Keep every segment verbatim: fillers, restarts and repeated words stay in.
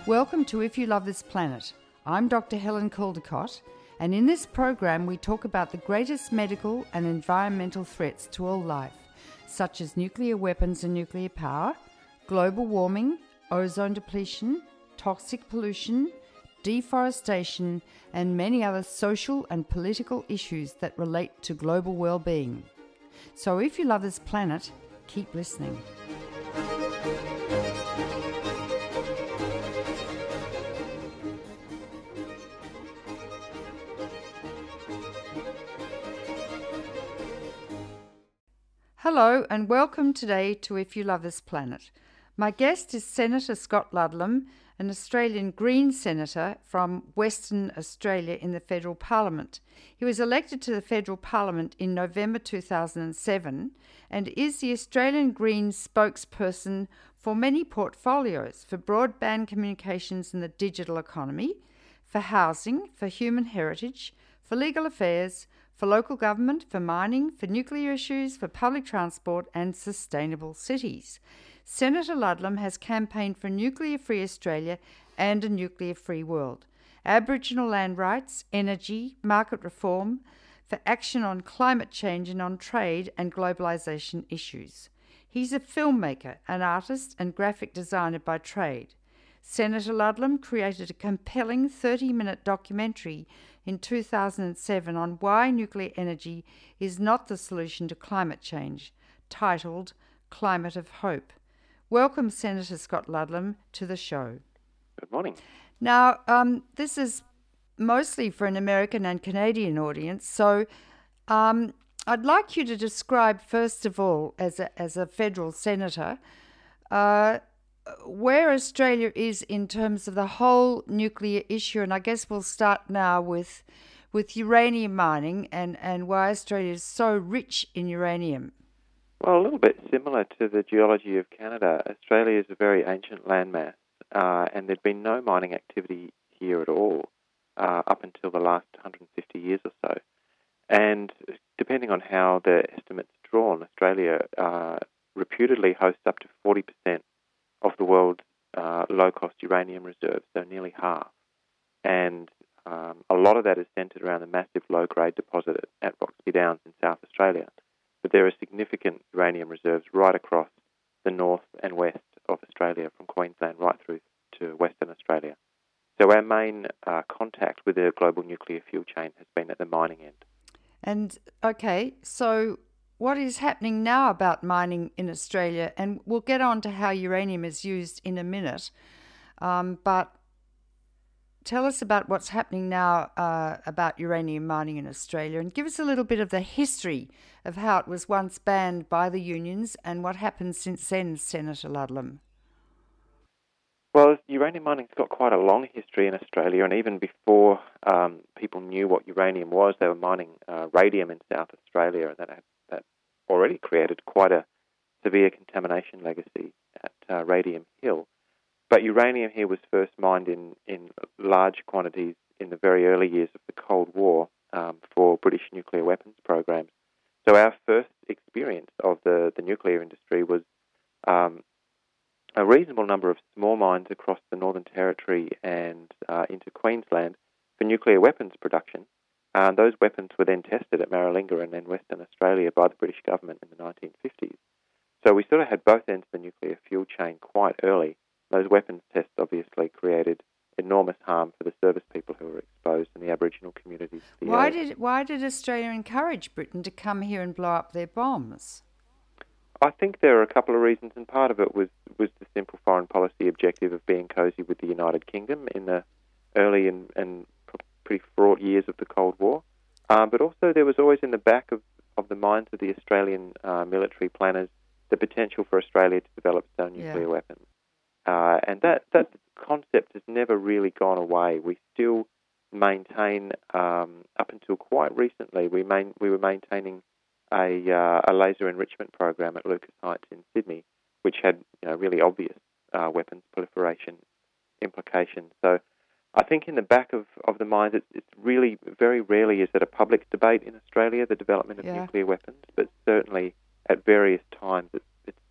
Welcome to If You Love This Planet. I'm Doctor Helen Caldicott, and in this program we talk about the greatest medical and environmental threats to all life, such as nuclear weapons and nuclear power, global warming, ozone depletion, toxic pollution, deforestation, and many other social and political issues that relate to global well-being. So if you love this planet, keep listening. Hello and welcome today to If You Love This Planet. My guest is Senator Scott Ludlam, an Australian Green Senator from Western Australia in the Federal Parliament. He was elected to the Federal Parliament in November two thousand seven and is the Australian Green spokesperson for many portfolios for broadband communications in the digital economy, for housing, for human heritage, for legal affairs, for local government, for mining, for nuclear issues, for public transport and sustainable cities. Senator Ludlam has campaigned for a nuclear-free Australia and a nuclear-free world, Aboriginal land rights, energy, market reform, for action on climate change and on trade and globalisation issues. He's a filmmaker, an artist and graphic designer by trade. Senator Ludlam created a compelling thirty-minute documentary in two thousand seven on why nuclear energy is not the solution to climate change, titled Climate of Hope. Welcome, Senator Scott Ludlam, to the show. Good morning. Now, um, this is mostly for an American and Canadian audience, so um, I'd like you to describe, first of all, as a, as a federal senator, uh, where Australia is in terms of the whole nuclear issue, and I guess we'll start now with with uranium mining and, and why Australia is so rich in uranium. Well, a little bit similar to the geology of Canada. Australia is a very ancient landmass, uh, and there'd been no mining activity here at all uh, up until the last one hundred fifty years or so. And depending on how the estimates are drawn, Australia uh, reputedly hosts up to forty percent of the world's uh, low-cost uranium reserves, so nearly half. And um, a lot of that is centred around the massive low-grade deposit at, at Roxby Downs in South Australia. But there are significant uranium reserves right across the north and west of Australia, from Queensland right through to Western Australia. So our main uh, contact with the global nuclear fuel chain has been at the mining end. And, okay, so what is happening now about mining in Australia? And we'll get on to how uranium is used in a minute. Um, but tell us about what's happening now uh, about uranium mining in Australia, and give us a little bit of the history of how it was once banned by the unions and what happened since then, Senator Ludlam. Well, uranium mining's got quite a long history in Australia, and even before um, people knew what uranium was, they were mining uh, radium in South Australia, and that had, that already created quite a severe contamination legacy at uh, Radium Hill. But uranium here was first mined in, in large quantities in the very early years of the Cold War um, for British nuclear weapons programs. So our first experience of the, the nuclear industry was um, a reasonable number of small mines across the Northern Territory and uh, into Queensland for nuclear weapons production. Uh, those weapons were then tested at Maralinga and then Western Australia by the British government in the nineteen fifties. So we sort of had both ends of the nuclear fuel chain quite early. Those weapons tests obviously created enormous harm for the service people who were exposed in the Aboriginal communities. Why did why did Australia encourage Britain to come here and blow up their bombs? I think there are a couple of reasons, and part of it was, was the simple foreign policy objective of being cosy with the United Kingdom in the early and, and pretty fraught years of the Cold War. Uh, but also there was always in the back of, of the minds of the Australian uh, military planners the potential for Australia to develop its own nuclear yeah. weapons. Uh, and that, that concept has never really gone away. We still maintain, um, up until quite recently, we main, we were maintaining a, uh, a laser enrichment program at Lucas Heights in Sydney, which had you know, really obvious uh, weapons proliferation implications. So I think in the back of, of the minds, it's, it's really very rarely is it a public debate in Australia, the development of yeah. nuclear weapons, but certainly at various times it's, it's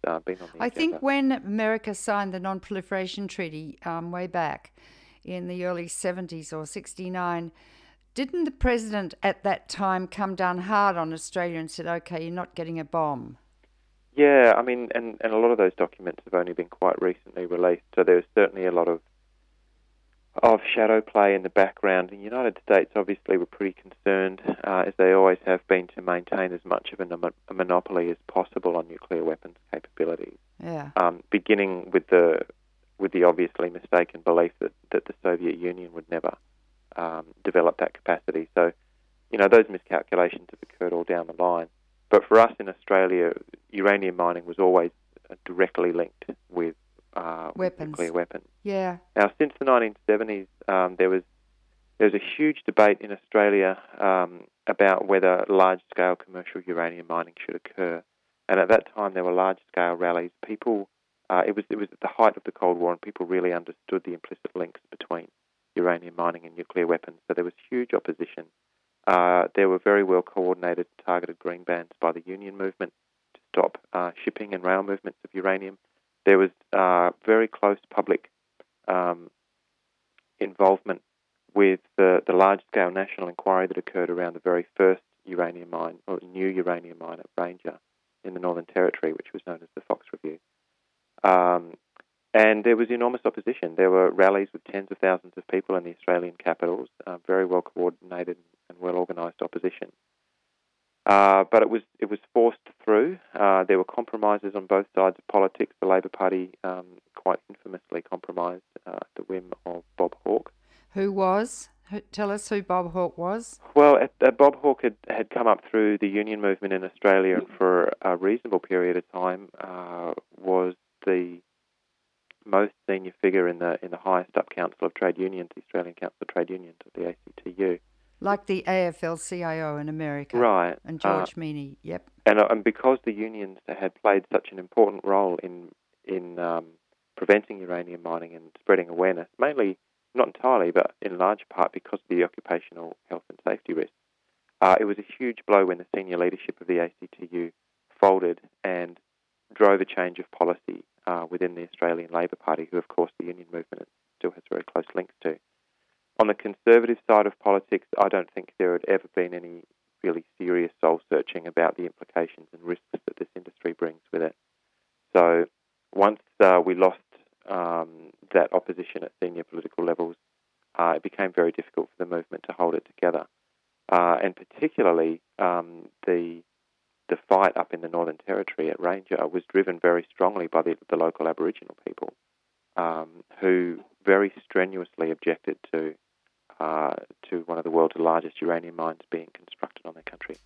uh, been on the I agenda. think when America signed the Non-Proliferation Treaty um, way back in the early seventies or sixty-nine, didn't the president at that time come down hard on Australia and said, okay, you're not getting a bomb? Yeah, I mean, and, and a lot of those documents have only been quite recently released, so there's certainly a lot of of shadow play in the background. The United States obviously were pretty concerned, uh, as they always have been, to maintain as much of a, a monopoly as possible on nuclear weapons capabilities. Yeah. Um, beginning with the with the obviously mistaken belief that, that the Soviet Union would never um, develop that capacity. So, you know, those miscalculations have occurred all down the line. But for us in Australia, uranium mining was always directly linked with Uh, weapons. nuclear weapons. Yeah. Now, since the nineteen seventies, um, there was there was a huge debate in Australia um, about whether large-scale commercial uranium mining should occur, and at that time there were large-scale rallies. People, uh, it was it was at the height of the Cold War, and people really understood the implicit links between uranium mining and nuclear weapons. So there was huge opposition. Uh, there were very well coordinated, targeted green bans by the union movement to stop uh, shipping and rail movements of uranium. There was uh, very close public um, involvement with the, the large-scale national inquiry that occurred around the very first uranium mine, or new uranium mine at Ranger in the Northern Territory, which was known as the Fox Review. Um, and there was enormous opposition. There were rallies with tens of thousands of people in the Australian capitals, uh, very well-coordinated and well-organised opposition. Uh, but it was it was forced through. Uh, there were compromises on both sides of politics. The Labor Party um, quite infamously compromised uh, at the whim of Bob Hawke. Who was? Who, tell us who Bob Hawke was. Well, at, uh, Bob Hawke had, had come up through the union movement in Australia, and for a reasonable period of time uh, was the most senior figure in the in the highest up Council of Trade Unions, the Australian Council of Trade Unions, or the A C T U. Like the A F L C I O in America. Right. And George uh, Meany, yep. And, uh, and because the unions had played such an important role in in um, preventing uranium mining and spreading awareness, mainly, not entirely, but in large part because of the occupational health and safety risks, uh, it was a huge blow when the senior leadership of the A C T U folded and drove a change of policy uh, within the Australian Labor Party, who, of course, the union movement still has very close links to. On the conservative side of politics, I don't think there had ever been any really serious soul-searching about the implications and risks that this industry brings with it. So once uh, we lost um, that opposition at senior political levels, uh, it became very difficult for the movement to hold it together. Uh, and particularly um, the the fight up in the Northern Territory at Ranger was driven very strongly by the, the local Aboriginal people, um, who very strenuously objected to Uh, to one of the world's largest uranium mines being constructed on their country.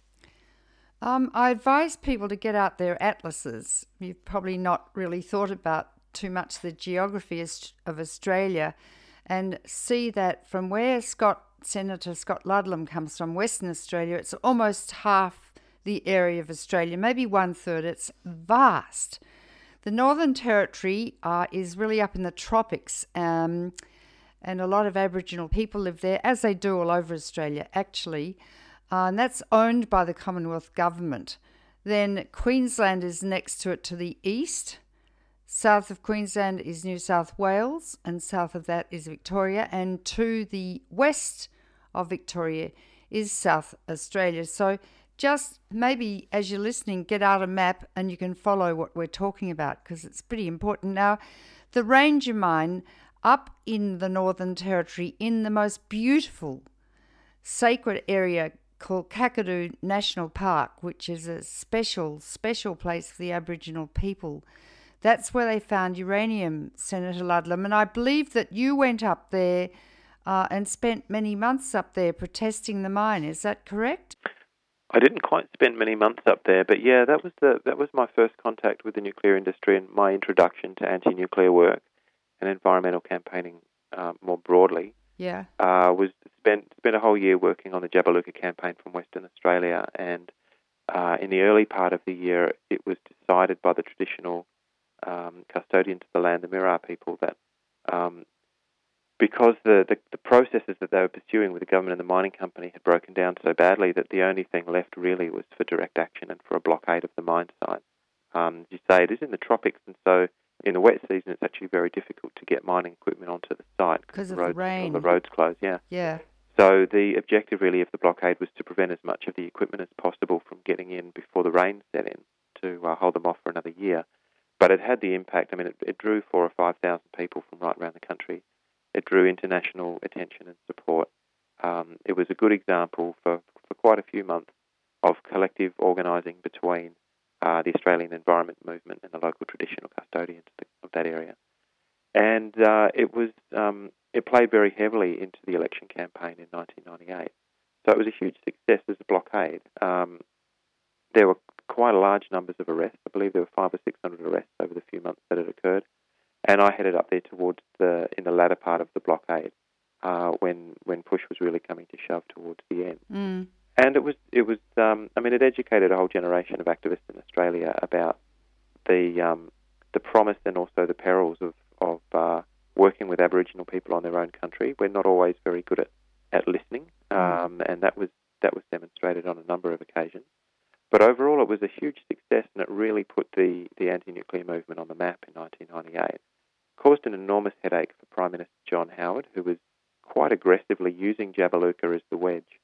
Um, I advise people to get out their atlases. You've probably not really thought about too much the geography of Australia, and see that from where Scott, Senator Scott Ludlam comes from, Western Australia, it's almost half the area of Australia, maybe one third. It's vast. The Northern Territory uh, is really up in the tropics, um, and a lot of Aboriginal people live there, as they do all over Australia, actually. Uh, and that's owned by the Commonwealth Government. Then Queensland is next to it to the east. South of Queensland is New South Wales, and south of that is Victoria. And to the west of Victoria is South Australia. So just maybe as you're listening, get out a map and you can follow what we're talking about, because it's pretty important. Now, the Ranger mine up in the Northern Territory, in the most beautiful sacred area called Kakadu National Park, which is a special, special place for the Aboriginal people. That's where they found uranium, Senator Ludlam. And I believe that you went up there uh, and spent many months up there protesting the mine. Is that correct? I didn't quite spend many months up there, but yeah, that was the that was my first contact with the nuclear industry and my introduction to anti-nuclear work and environmental campaigning uh, more broadly. Yeah, uh, was spent spent a whole year working on the Jabiluka campaign from Western Australia, and uh, in the early part of the year, it was decided by the traditional um, custodians of the land, the Mirarr people, that um, because the, the the processes that they were pursuing with the government and the mining company had broken down so badly, that the only thing left really was for direct action and for a blockade of the mine site. Um, as you say, it is in the tropics, and so in the wet season, it's actually very difficult to get mining equipment onto the site because of the roads, the rain. The roads closed, yeah. Yeah. So the objective really of the blockade was to prevent as much of the equipment as possible from getting in before the rain set in, to uh, hold them off for another year. But it had the impact. I mean, it, it drew four or five thousand people from right around the country. It drew international attention and support. Um, it was a good example for, for quite a few months of collective organising between uh, the Australian Environment Movement and the local traditional custodians of that area. And uh, it was um, it played very heavily into the election campaign in nineteen ninety-eight. So it was a huge success as a blockade. Um, there were quite large numbers of arrests. I believe there were five or six hundred arrests over the few months that it occurred. And I headed up there towards the in the latter part of the blockade, uh, when when push was really coming to shove towards the end. Mm. And it was it was um, I mean it educated a whole generation of activists in Australia about the um, the promise and also the perils of of uh, working with Aboriginal people on their own country. We're not always very good at, at listening, um, mm. and that was that was demonstrated on a number of occasions. But overall, it was a huge success, and it really put the, the anti-nuclear movement on the map in nineteen ninety-eight. Caused an enormous headache for Prime Minister John Howard, who was quite aggressively using Jabiluka as the wedge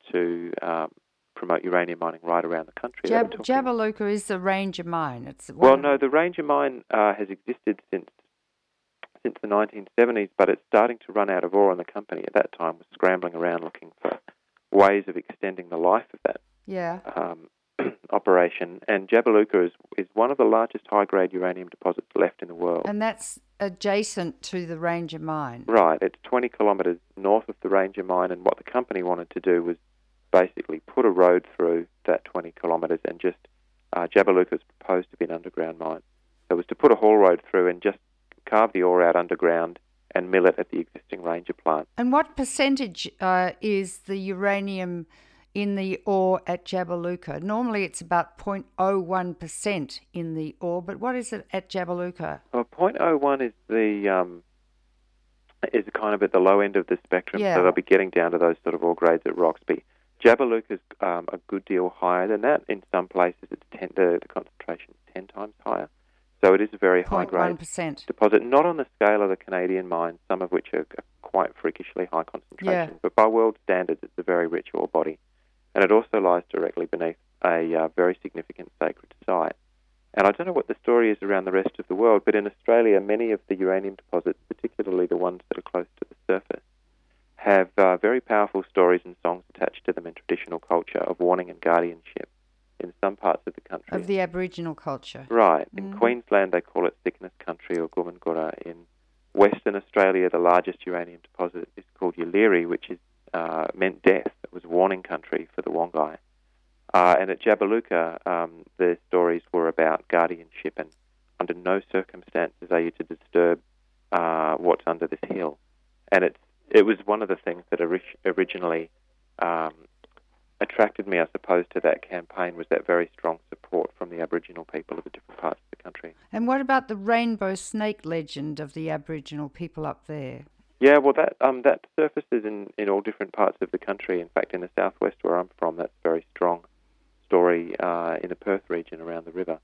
to um, promote uranium mining right around the country. Jab- Jabiluka is the Ranger mine. It's well, no, the Ranger mine uh, has existed since since the nineteen seventies, but it's starting to run out of ore, and the company at that time was scrambling around looking for ways of extending the life of that yeah. um, operation. And Jabiluka is, is one of the largest high-grade uranium deposits left in the world. And that's adjacent to the Ranger mine. Right. It's twenty kilometres north of the Ranger mine, and what the company wanted to do was basically put a road through that twenty kilometres and just, uh, Jabiluka was proposed to be an underground mine. So it was to put a haul road through and just carve the ore out underground and mill it at the existing Ranger plant. And what percentage uh, is the uranium in the ore at Jabiluka? Normally it's about zero point zero one percent in the ore, but what is it at Jabiluka? Well, zero point zero one is the um, is kind of at the low end of the spectrum, yeah. so they'll be getting down to those sort of ore grades at Roxby. Jabiluka is um, a good deal higher than that. In some places, it's ten, the, the concentration is ten times higher. So it is a very high-grade deposit, not on the scale of the Canadian mines, some of which are quite freakishly high concentration, yeah. but by world standards, it's a very rich ore body. And it also lies directly beneath a uh, very significant sacred site. And I don't know what the story is around the rest of the world, but in Australia, many of the uranium deposits, particularly the ones that are close to the surface, have uh, very powerful stories and songs attached to them in traditional culture of warning and guardianship. In some parts of the country. Of the Aboriginal culture. Right. Mm. In Queensland, they call it Sickness Country or Gumungurra. In Western Australia, the largest uranium deposit is called Yeelirrie, which is uh, meant death. It was warning country for the Wongai. Uh, and at Jabiluka, um, the stories were about guardianship, and under no circumstances are you to disturb uh, what's under this hill. And it's, it was one of the things that ori- originally... Um, attracted me, I suppose, to that campaign was that very strong support from the Aboriginal people of the different parts of the country. And what about the rainbow snake legend of the Aboriginal people up there? Yeah, well, that um, that surfaces in, in all different parts of the country. In fact, in the southwest where I'm from, that's a very strong story uh, in the Perth region around the river.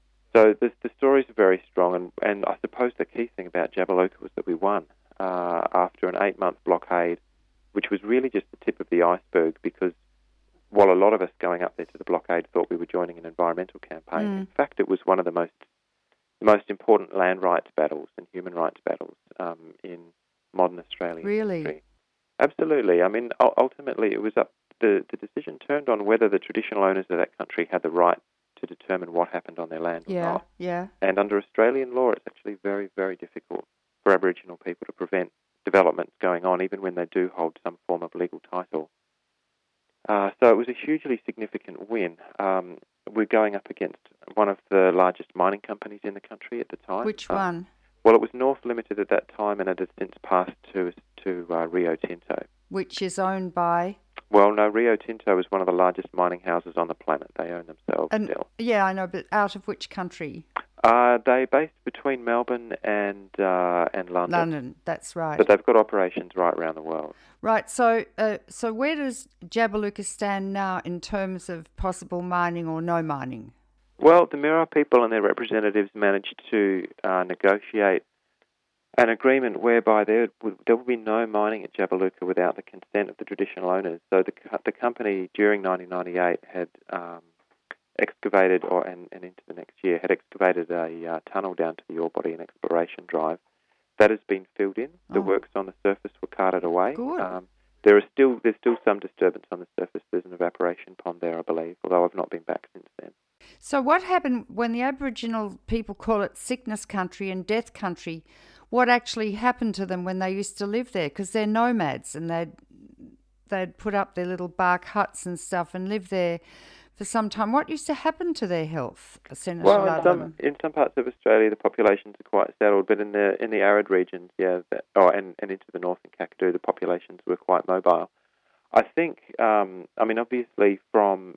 So the, the stories are very strong, and, and I suppose the key thing about Jabiluka was that we won uh, after an eight-month blockade, which was really just the tip of the iceberg, because while a lot of us going up there to the blockade thought we were joining an environmental campaign, mm. in fact it was one of the most the most important land rights battles and human rights battles um, in modern Australian really? history. Absolutely. I mean, ultimately it was up, the, the decision turned on whether the traditional owners of that country had the right to determine what happened on their land yeah, or not. Yeah. And under Australian law, it's actually very, very difficult for Aboriginal people to prevent developments going on, even when they do hold some form of legal title. Uh, so it was a hugely significant win. Um, we're going up against one of the largest mining companies in the country at the time. Which um, one? Well, it was North Limited at that time, and it has since passed to to uh, Rio Tinto. Which is owned by? Well, no, Rio Tinto is one of the largest mining houses on the planet. They own themselves and, still. Yeah, I know, but out of which country? Uh, they're based between Melbourne and uh, and London. London, that's right. But they've got operations right around the world. Right, so uh, so where does Jabiluka stand now in terms of possible mining or no mining? Well, the Mirarr people and their representatives managed to uh, negotiate an agreement whereby there would, there would be no mining at Jabiluka without the consent of the traditional owners. So the the company during nineteen ninety-eight had um, excavated, or and, and into the next year, had excavated a uh, tunnel down to the ore body and exploration drive. That has been filled in. The Oh. works on the surface were carted away. Good. Um, there is still there's still some disturbance on the surface. There's an evaporation pond there, I believe, although I've not been back since then. So what happened when the Aboriginal people call it sickness country and death country? What actually happened to them when they used to live there? Because they're nomads and they'd, they'd put up their little bark huts and stuff and live there for some time. What used to happen to their health, Senator Well, in Ludlam? some in some parts of Australia, the populations are quite settled, but in the in the arid regions, yeah, that, oh, and, and into the north in Kakadu, the populations were quite mobile. I think, um, I mean, obviously, from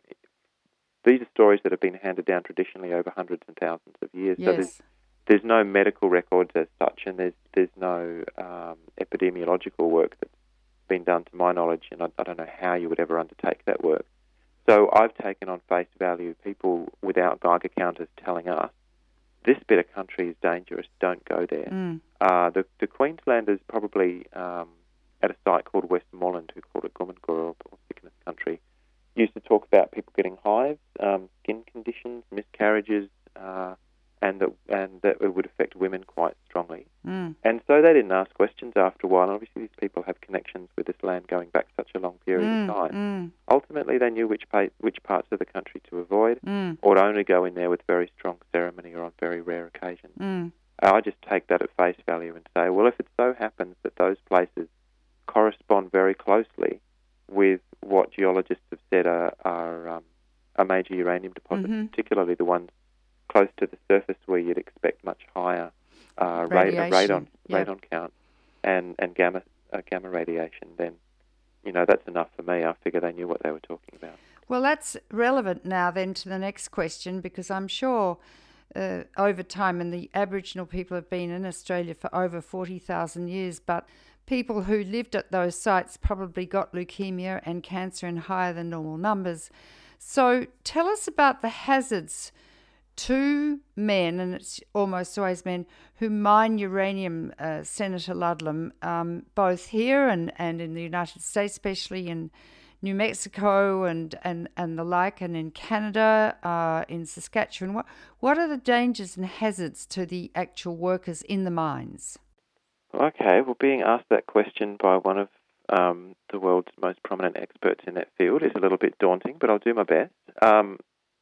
these are stories that have been handed down traditionally over hundreds and thousands of years. Yes. So there's there's no medical records as such, and there's there's no um, epidemiological work that's been done to my knowledge, and I, I don't know how you would ever undertake that work. So I've taken on face value people without Geiger counters telling us, this bit of country is dangerous, don't go there. Mm. Uh, the, the Queenslanders probably um, at a site called Westmoreland, who called it Gummingurra or sickness country, used to talk about people getting hives, um, skin conditions, miscarriages, uh, and that and that it would affect women quite strongly. Mm. And so they didn't ask questions after a while. And obviously, these people have connections with this land going back such a long period Mm. of time. Mm. Ultimately, they knew which pa- which parts of the country to avoid, Mm. or to only go in there with very strong ceremony or on very rare occasions. Mm. I just take that at face value and say, well, if it so happens that those places correspond very closely with what geologists have said are, are, um, are major uranium deposits, Mhm. particularly the ones close to the surface where you'd expect much higher uh, ra- Radiation, radon yep. radon count and and gamma uh, gamma radiation, then you know that's enough for me. I figure they knew what they were talking about. Well, that's relevant now then to the next question, because I'm sure uh, over time, and the Aboriginal people have been in Australia for over forty thousand years, but people who lived at those sites probably got leukemia and cancer in higher than normal numbers. So tell us about the hazards to men, and it's almost always men, who mine uranium, uh, Senator Ludlam, um, both here and, and in the United States, especially in New Mexico and, and, and the like, and in Canada, uh, in Saskatchewan. What, what are the dangers and hazards to the actual workers in the mines? Okay, well, being asked that question by one of um, the world's most prominent experts in that field is a little bit daunting, but I'll do my best. Um,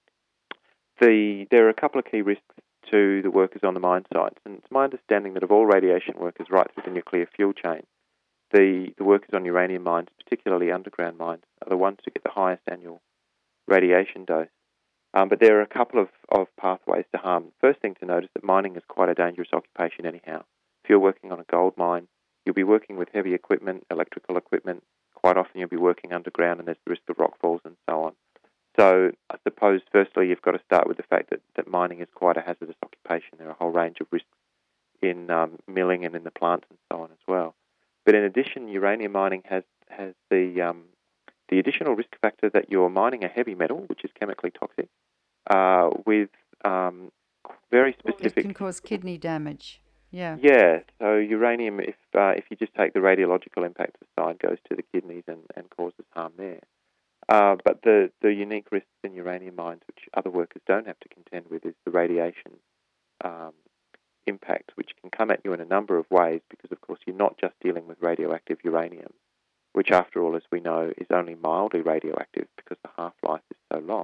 the there are a couple of key risks to the workers on the mine sites, and it's my understanding that of all radiation workers right through the nuclear fuel chain, the, the workers on uranium mines, particularly underground mines, are the ones who get the highest annual radiation dose. Um, but there are a couple of, of pathways to harm. First thing to note is that mining is quite a dangerous occupation anyhow. If you're working on a gold mine, you'll be working with heavy equipment, electrical equipment. Quite often you'll be working underground and there's the risk of rockfalls and so on. So I suppose firstly you've got to start with the fact that, that mining is quite a hazardous occupation. There are a whole range of risks in um, milling and in the plants and so on as well. But in addition, uranium mining has, has the um, the additional risk factor that you're mining a heavy metal, which is chemically toxic, uh, with um, very specific... It can cause kidney damage. Yeah. Yeah, so uranium, if uh, if you just take the radiological impact aside, goes to the kidneys and, and causes harm there. Uh, but the, the unique risks in uranium mines, which other workers don't have to contend with, is the radiation um, impact, which can come at you in a number of ways because, of course, you're not just dealing with radioactive uranium, which, after all, as we know, is only mildly radioactive because the half-life is so long.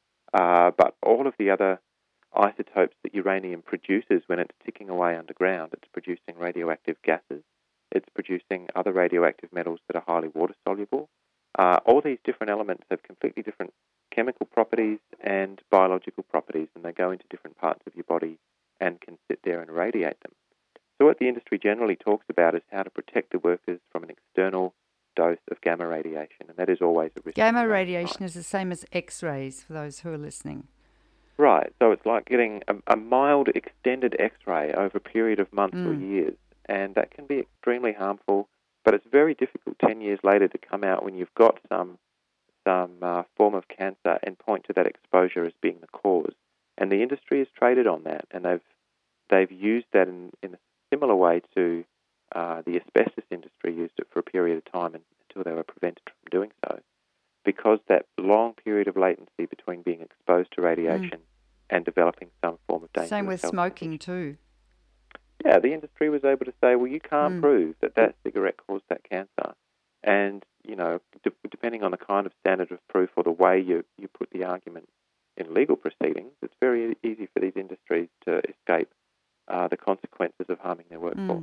Uh, but all of the other isotopes that uranium produces when it's ticking away underground, it's producing radioactive gases, it's producing other radioactive metals that are highly water-soluble. Uh, all these different elements have completely different chemical properties and biological properties, and they go into different parts of your body and can sit there and irradiate them. So what the industry generally talks about is how to protect the workers from an external dose of gamma radiation, and that is always a risk. Gamma radiation is the same as X-rays, for those who are listening. Right, so it's like getting a, a mild extended X-ray over a period of months Mm. or years, and that can be extremely harmful, but it's very difficult ten years later to come out when you've got some some uh, form of cancer and point to that exposure as being the cause, And the industry has traded on that, and they've they've used that in, in a similar way to uh, the asbestos industry used it for a period of time until they were prevented from doing so, because that long period of latency between being exposed to radiation mm. and developing some form of dangerous Same with health smoking condition. too. Yeah, the industry was able to say, well, you can't mm. prove that that cigarette caused that cancer. And, you know, de- depending on the kind of standard of proof or the way you, you put the argument in legal proceedings, it's very easy for these industries to escape uh, the consequences of harming their workforce. Mm.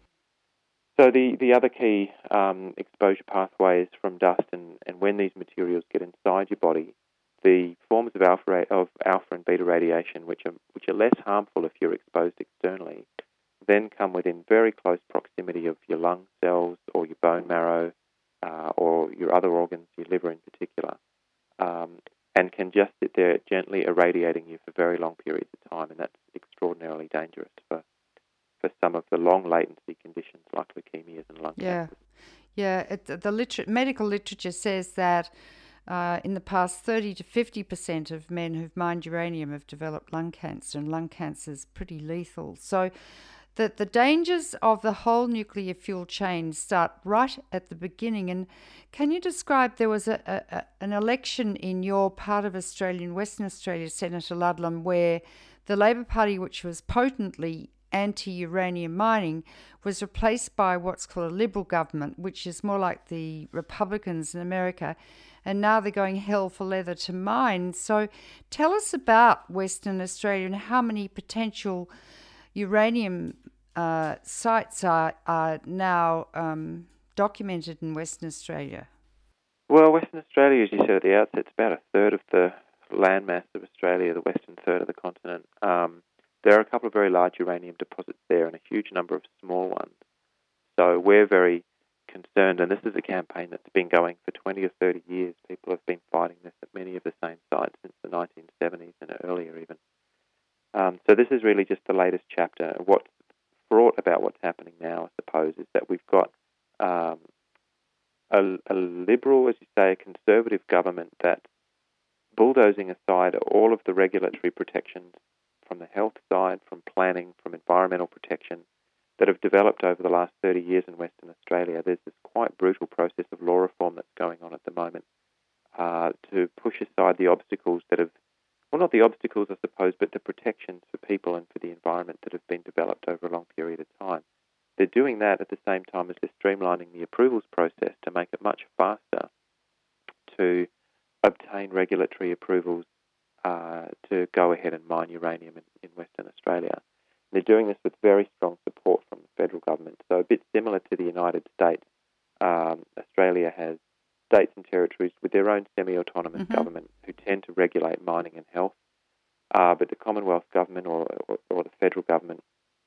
So the, the other key um, exposure pathway is from dust, and, and when these materials get inside your body, the forms of alpha of alpha and beta radiation, which are which are less harmful if you're exposed externally, then come within very close proximity of your lung cells or your bone marrow uh, or your other organs, your liver in particular, um, and can just sit there gently irradiating you for very long periods of time, and that's extraordinarily dangerous for for some of the long latency conditions like leukemias and lung yeah. cancers. Yeah, it, the liter- medical literature says that uh, in the past thirty to fifty percent of men who've mined uranium have developed lung cancer, and lung cancer is pretty lethal. So the, the dangers of the whole nuclear fuel chain start right at the beginning. And can you describe, there was a, a, a, an election in your part of Australia, in Western Australia, Senator Ludlam, where the Labor Party, which was potently anti-uranium mining, was replaced by what's called a Liberal government, which is more like the Republicans in America, and now they're going hell for leather to mine. So tell us about Western Australia and how many potential uranium uh, sites are, are now um, documented in Western Australia. Well, Western Australia, as you said at the outset, it's about a third of the landmass of Australia, the western third of the continent. Um, There are a couple of very large uranium deposits there and a huge number of small ones. So we're very concerned, and this is a campaign that's been going for twenty or thirty years. People have been fighting this at many of the same sites since the nineteen seventies and earlier even. Um, so this is really just the latest chapter. What's fraught about what's happening now, I suppose, is that we've got um, a, a liberal, as you say, a conservative government that's bulldozing aside all of the regulatory protections from the health side, from planning, from environmental protection that have developed over the last thirty years in Western Australia. There's this quite brutal process of law reform that's going on at the moment uh, to push aside the obstacles that have, well, not the obstacles, I suppose, but the protections for people and for the environment that have been developed over a long period of time. They're doing that at the same time as they're streamlining the approvals process to make it much faster to obtain regulatory approvals Uh, to go ahead and mine uranium in, in Western Australia. And they're doing this with very strong support from the federal government. So a bit similar to the United States, um, Australia has states and territories with their own semi-autonomous mm-hmm. government who tend to regulate mining and health. Uh, but the Commonwealth government or, or, or the federal government,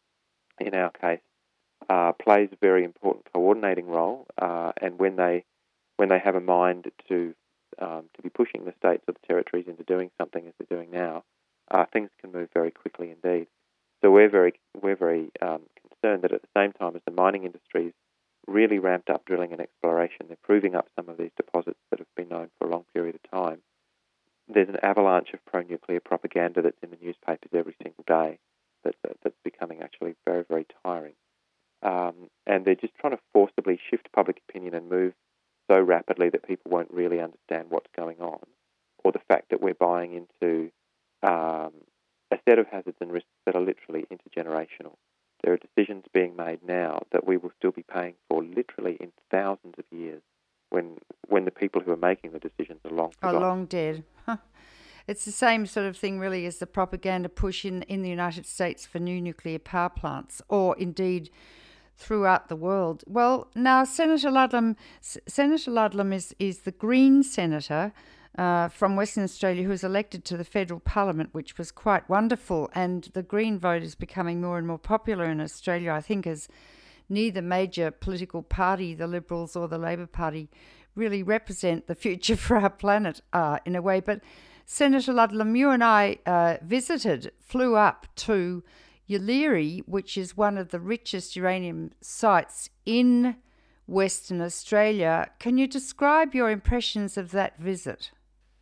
in our case, uh, plays a very important coordinating role. Uh, and when they when they have a mind to Um, to be pushing the states or the territories into doing something as they're doing now, uh, things can move very quickly indeed. So we're very we're very um, concerned that at the same time as the mining industry's really ramped up drilling and exploration, they're proving up some of these deposits that have been known for a long period of time. There's an avalanche of pro-nuclear propaganda that's in the newspapers every single day that's, uh, that's becoming actually very, very tiring. Um, and they're just trying to forcibly shift public opinion and move so rapidly that people won't really understand what's going on, or the fact that we're buying into um, a set of hazards and risks that are literally intergenerational. There are decisions being made now that we will still be paying for literally in thousands of years when when the people who are making the decisions are long forgotten. Are long dead. Huh. It's the same sort of thing really as the propaganda push in, in the United States for new nuclear power plants, or indeed throughout the world. Well, now Senator Ludlam, S- Senator Ludlam is, is the Green senator uh, from Western Australia who was elected to the federal parliament, which was quite wonderful. And the Green vote is becoming more and more popular in Australia, I think, as neither major political party, the Liberals or the Labor Party, really represent the future for our planet uh, in a way. But Senator Ludlam, you and I uh, visited, flew up to Yeelirrie, which is one of the richest uranium sites in Western Australia. Can you describe your impressions of that visit?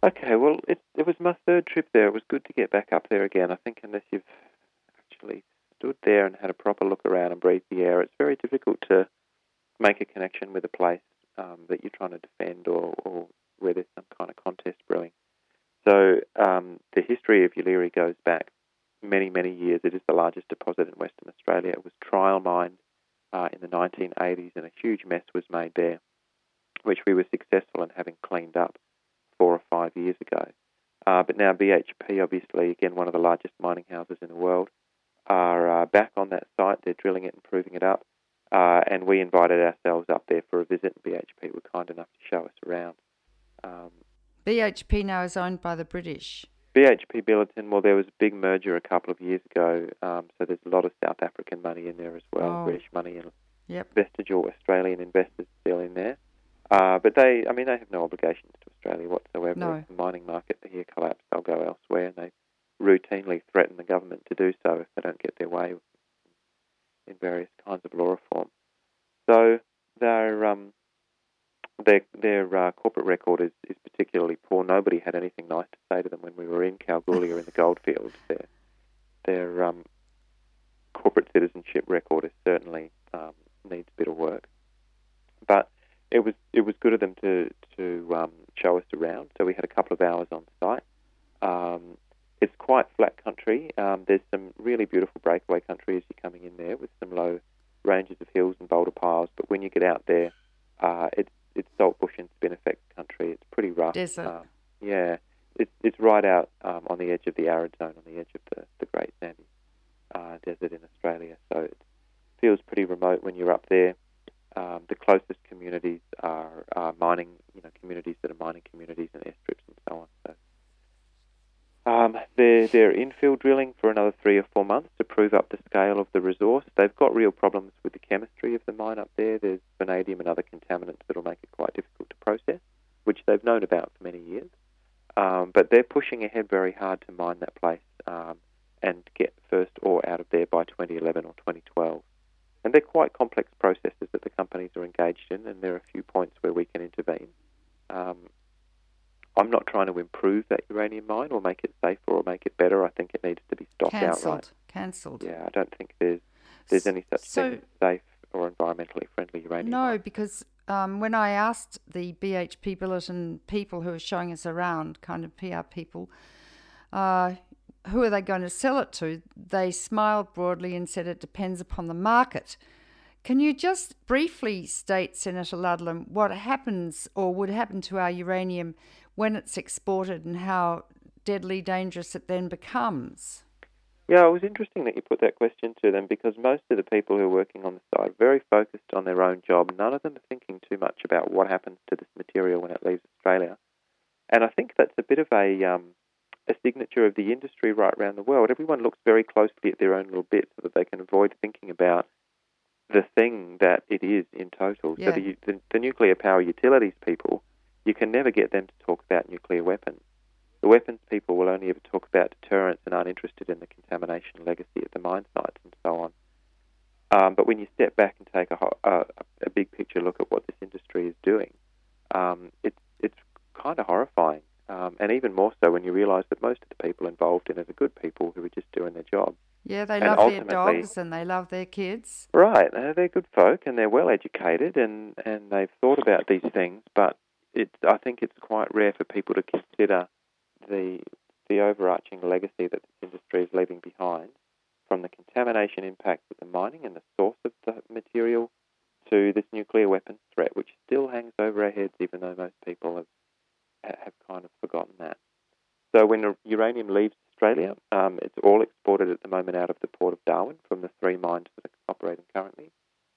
Okay, well, it it was my third trip there. It was good to get back up there again. I think unless you've actually stood there and had a proper look around and breathed the air, it's very difficult to make a connection with a place um, that you're trying to defend or, or where there's some kind of contest brewing. So um, the history of Yeelirrie goes back many, many years. It is the largest deposit in Western Australia. It was trial mined uh, in the nineteen eighties, and a huge mess was made there, which we were successful in having cleaned up four or five years ago. Uh, but now B H P, obviously, again, one of the largest mining houses in the world, are uh, back on that site. They're drilling it and proving it up. Uh, and we invited ourselves up there for a visit, and B H P were kind enough to show us around. Um, B H P now is owned by the British. B H P Billiton, well, there was a big merger a couple of years ago, um, so there's a lot of South African money in there as well, Oh. British money, and Yep. vestigial Australian investors still in there. Uh, but they, I mean, they have no obligations to Australia whatsoever. No. If the mining market here collapse, they'll go elsewhere, and they routinely threaten the government to do so if they don't get their way in various kinds of law reform. So their um, their their uh, corporate record is, is particularly poor. Nobody had anything nice to say to them when we were in Kalgoorlie or in the goldfields. Their their um, corporate citizenship record is certainly um, needs a bit of work, but it was it was good of them to to um, show us around. So we had a couple of hours on site. Um, it's quite flat country. Um, there's some really beautiful breakaway country as you're coming in there, with some low ranges of hills and boulder piles. But when you get out there, uh, it's it's saltbush and spinifex country. It's pretty rough. Desert. Um, yeah, it's it's right out um, on the edge of the arid zone, on the edge of the, the Great Sandy uh, Desert in Australia. So it feels pretty remote when you're up there. Um, the closest communities are, are mining, you know, communities that are mining communities and airstrips and so on. So um, they're, they're infill drilling for another three or four months to prove up the scale of the resource. They've got real problems with the chemistry of the mine up there. There's vanadium and other contaminants that will make it quite difficult to process, which they've known about for many years. Um, but they're pushing ahead very hard to mine that place um, and get first ore out of there by twenty eleven or twenty twelve. And they're quite complex processes that the companies are engaged in, and there are a few points where we can intervene. Um, I'm not trying to improve that uranium mine or make it safer or make it better. I think it needs to be stopped Cancelled. outright. Cancelled. Yeah, I don't think there's there's any such So- thing as safe or environmentally friendly uranium No, mine. because um, when I asked the B H P Billiton people who were showing us around, kind of P R people, uh, who are they going to sell it to, they smiled broadly and said it depends upon the market. Can you just briefly state, Senator Ludlam, what happens or would happen to our uranium when it's exported and how deadly dangerous it then becomes? Yeah, it was interesting that you put that question to them, because most of the people who are working on the site are very focused on their own job. None of them are thinking too much about what happens to this material when it leaves Australia. And I think that's a bit of a um, a signature of the industry right around the world. Everyone looks very closely at their own little bit so that they can avoid thinking about the thing that it is in total. Yeah. So the, the, the nuclear power utilities people, you can never get them to talk about nuclear weapons. The weapons people will only ever talk about deterrence and aren't interested in the contamination legacy at the mine sites and so on. Um, but when you step back and take a, ho- a, a big picture look at what this industry is doing, um, it's it's kind of horrifying. Um, and even more so when you realise that most of the people involved in it are good people who are just doing their job. Yeah, they And love their ultimately- dogs and they love their kids. Right, uh, they're good folk and they're well educated and, and they've thought about these things, but it, I think it's quite rare for people to consider the the overarching legacy that this industry is leaving behind, from the contamination impacts of the mining and the source of the material to this nuclear weapons threat, which still hangs over our heads, even though most people have have kind of forgotten that. So when the uranium leaves Australia, um, it's all exported at the moment out of the port of Darwin from the three mines that are operating currently.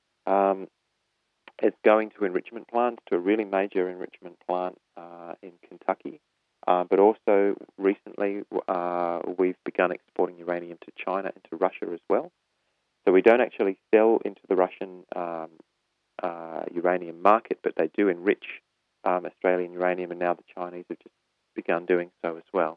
Um, it's going to enrichment plants, to a really major enrichment plant uh, in Kentucky. Uh, but also recently uh, we've begun exporting uranium to China and to Russia as well. So we don't actually sell into the Russian um, uh, uranium market, but they do enrich um, Australian uranium, and now the Chinese have just begun doing so as well.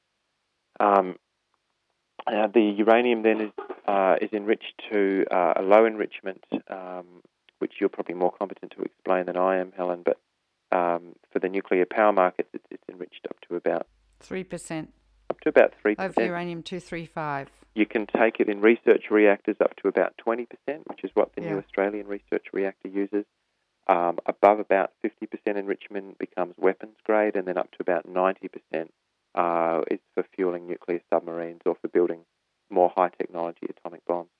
Um, uh, the uranium then is uh, is enriched to uh, a low enrichment, um, which you're probably more competent to explain than I am, Helen, but um, for the nuclear power markets, it's, it's enriched up to about three percent. Up to about three percent. Of uranium two thirty-five. You can take it in research reactors up to about twenty percent, which is what the Yeah. new Australian research reactor uses. Um, above about fifty percent enrichment becomes weapons grade, and then up to about ninety percent uh, is for fueling nuclear submarines or for building more high technology atomic bombs.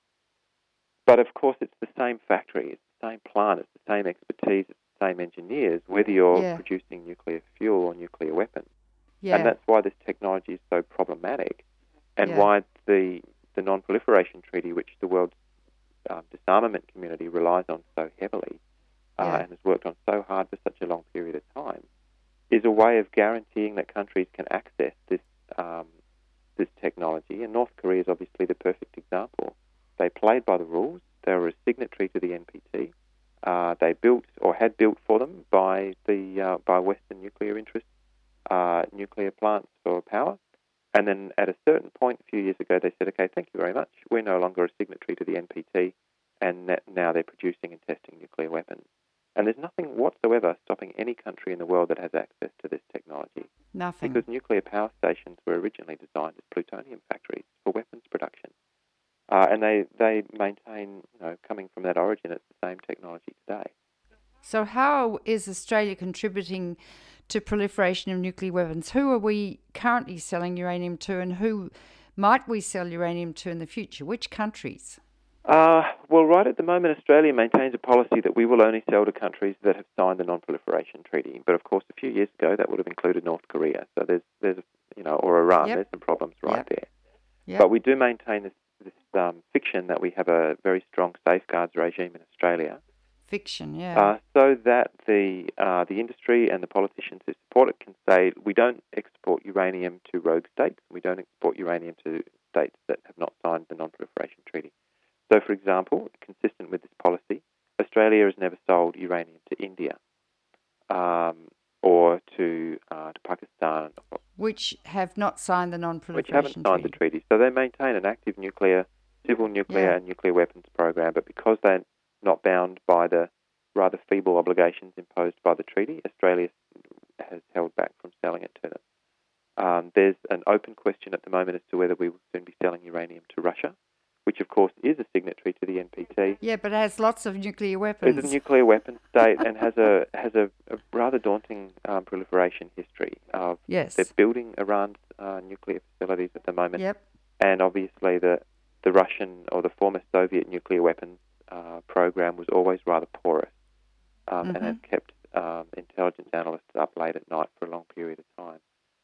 But of course, it's the same factory, it's the same plant, it's the same expertise, it's the same engineers, whether you're Yeah. producing nuclear fuel or nuclear weapons. Yeah. And that's why this technology is so problematic, and Yeah. why the the Non-Proliferation Treaty, which the world's um, disarmament community relies on so heavily uh, Yeah. and has worked on so hard for such a long period of time, is a way of guaranteeing that countries can access this um, this technology. And North Korea is obviously the perfect example. They played by the rules. They were a signatory to the N P T. Uh, they built or had built for them by the uh, by Western nuclear interests. Uh, nuclear plants for power, and then at a certain point a few years ago they said, okay, thank you very much, we're no longer a signatory to the N P T, and that now they're producing and testing nuclear weapons. And there's nothing whatsoever stopping any country in the world that has access to this technology. Nothing. Because nuclear power stations were originally designed as plutonium factories for weapons production. Uh, and they, they maintain, you know, coming from that origin, it's the same technology today. So how is Australia contributing to proliferation of nuclear weapons? Who are we currently selling uranium to, and who might we sell uranium to in the future? Which countries? Uh, well, right at the moment, Australia maintains a policy that we will only sell to countries that have signed the Non-Proliferation Treaty. But of course, a few years ago, that would have included North Korea. So there's, there's, you know, or Iran. Yep. There's some problems right Yep. there. Yep. But we do maintain this, this um, fiction that we have a very strong safeguards regime in Australia. Fiction, yeah. Uh, so that the uh, the industry and the politicians who support it can say, we don't export uranium to rogue states, we don't export uranium to states that have not signed the Non-Proliferation Treaty. So, for example, consistent with this policy, Australia has never sold uranium to India um, or to uh, to Pakistan, Which have not signed the which Non-Proliferation haven't signed the Treaty. treaty. So they maintain an active nuclear, civil nuclear Yeah. and nuclear weapons program, but because they're not bound by the rather feeble obligations imposed by the treaty, Australia has held back from selling it to them. Um, there's an open question at the moment as to whether we will soon be selling uranium to Russia, which of course is a signatory to the N P T. Yeah, but it has lots of nuclear weapons. It's a nuclear weapons state and has a has a, a rather daunting um, proliferation history. Of Yes. They're building Iran's uh, nuclear facilities at the moment, Yep. and obviously the the Russian or the former Soviet nuclear weapons uh, program was always rather porous, um, Mhm. and has kept um, intelligence analysts up late at night for a long period of time.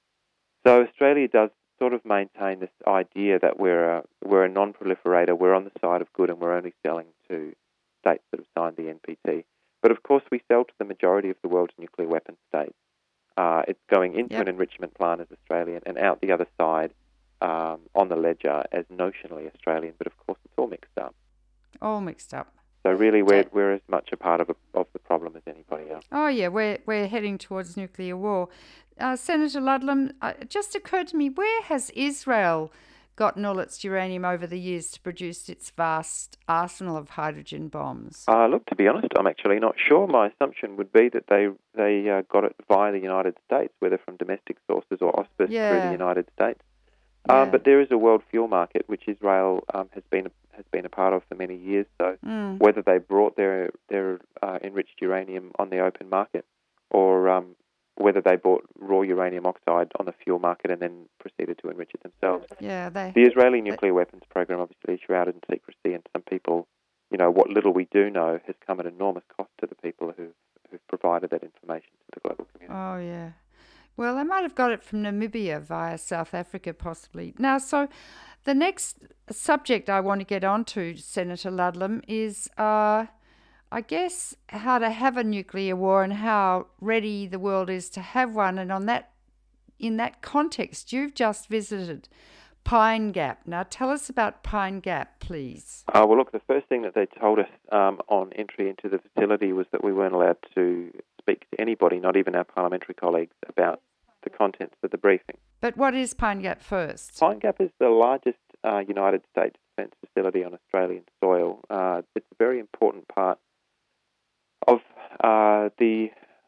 So Australia does sort of maintain this idea that we're a, we're a non-proliferator, we're on the side of good, and we're only selling to states that have signed the N P T. But of course, we sell to the majority of the world's nuclear weapons states. Uh, it's going into Yep. an enrichment plant as Australian and out the other side um, on the ledger as notionally Australian, but of course it's all mixed up. All mixed up. So really we're, Ja- we're as much a part of, a, of the problem as anybody else. Oh, yeah, we're, we're heading towards nuclear war. Uh, Senator Ludlam, uh, it just occurred to me, where has Israel gotten all its uranium over the years to produce its vast arsenal of hydrogen bombs? Uh, look, to be honest, I'm actually not sure. My assumption would be that they they uh, got it via the United States, whether from domestic sources or auspiced through Yeah. the United States. Yeah. Um, but there is a world fuel market which Israel um, has been has been a part of for many years. So Mm. whether they brought their their uh, enriched uranium on the open market, or um, whether they bought raw uranium oxide on the fuel market and then proceeded to enrich it themselves. Yeah, they... The Israeli nuclear weapons program obviously is shrouded in secrecy, and some people, you know, what little we do know has come at enormous cost to the people who've, who've provided that information to the global community. Oh, yeah. Well, they might have got it from Namibia via South Africa, possibly. Now, so the next subject I want to get onto, Senator Ludlam, is, uh, I guess, how to have a nuclear war and how ready the world is to have one. And on that, in that context, you've just visited Pine Gap. Now, tell us about Pine Gap, please. Uh, well, look, the first thing that they told us um, on entry into the facility was that we weren't allowed to speak to anybody, not even our parliamentary colleagues, about the contents of the briefing. But what is Pine Gap first? Pine Gap is the largest uh, United States defence facility on Australian soil. Uh, it's a very important part of uh, the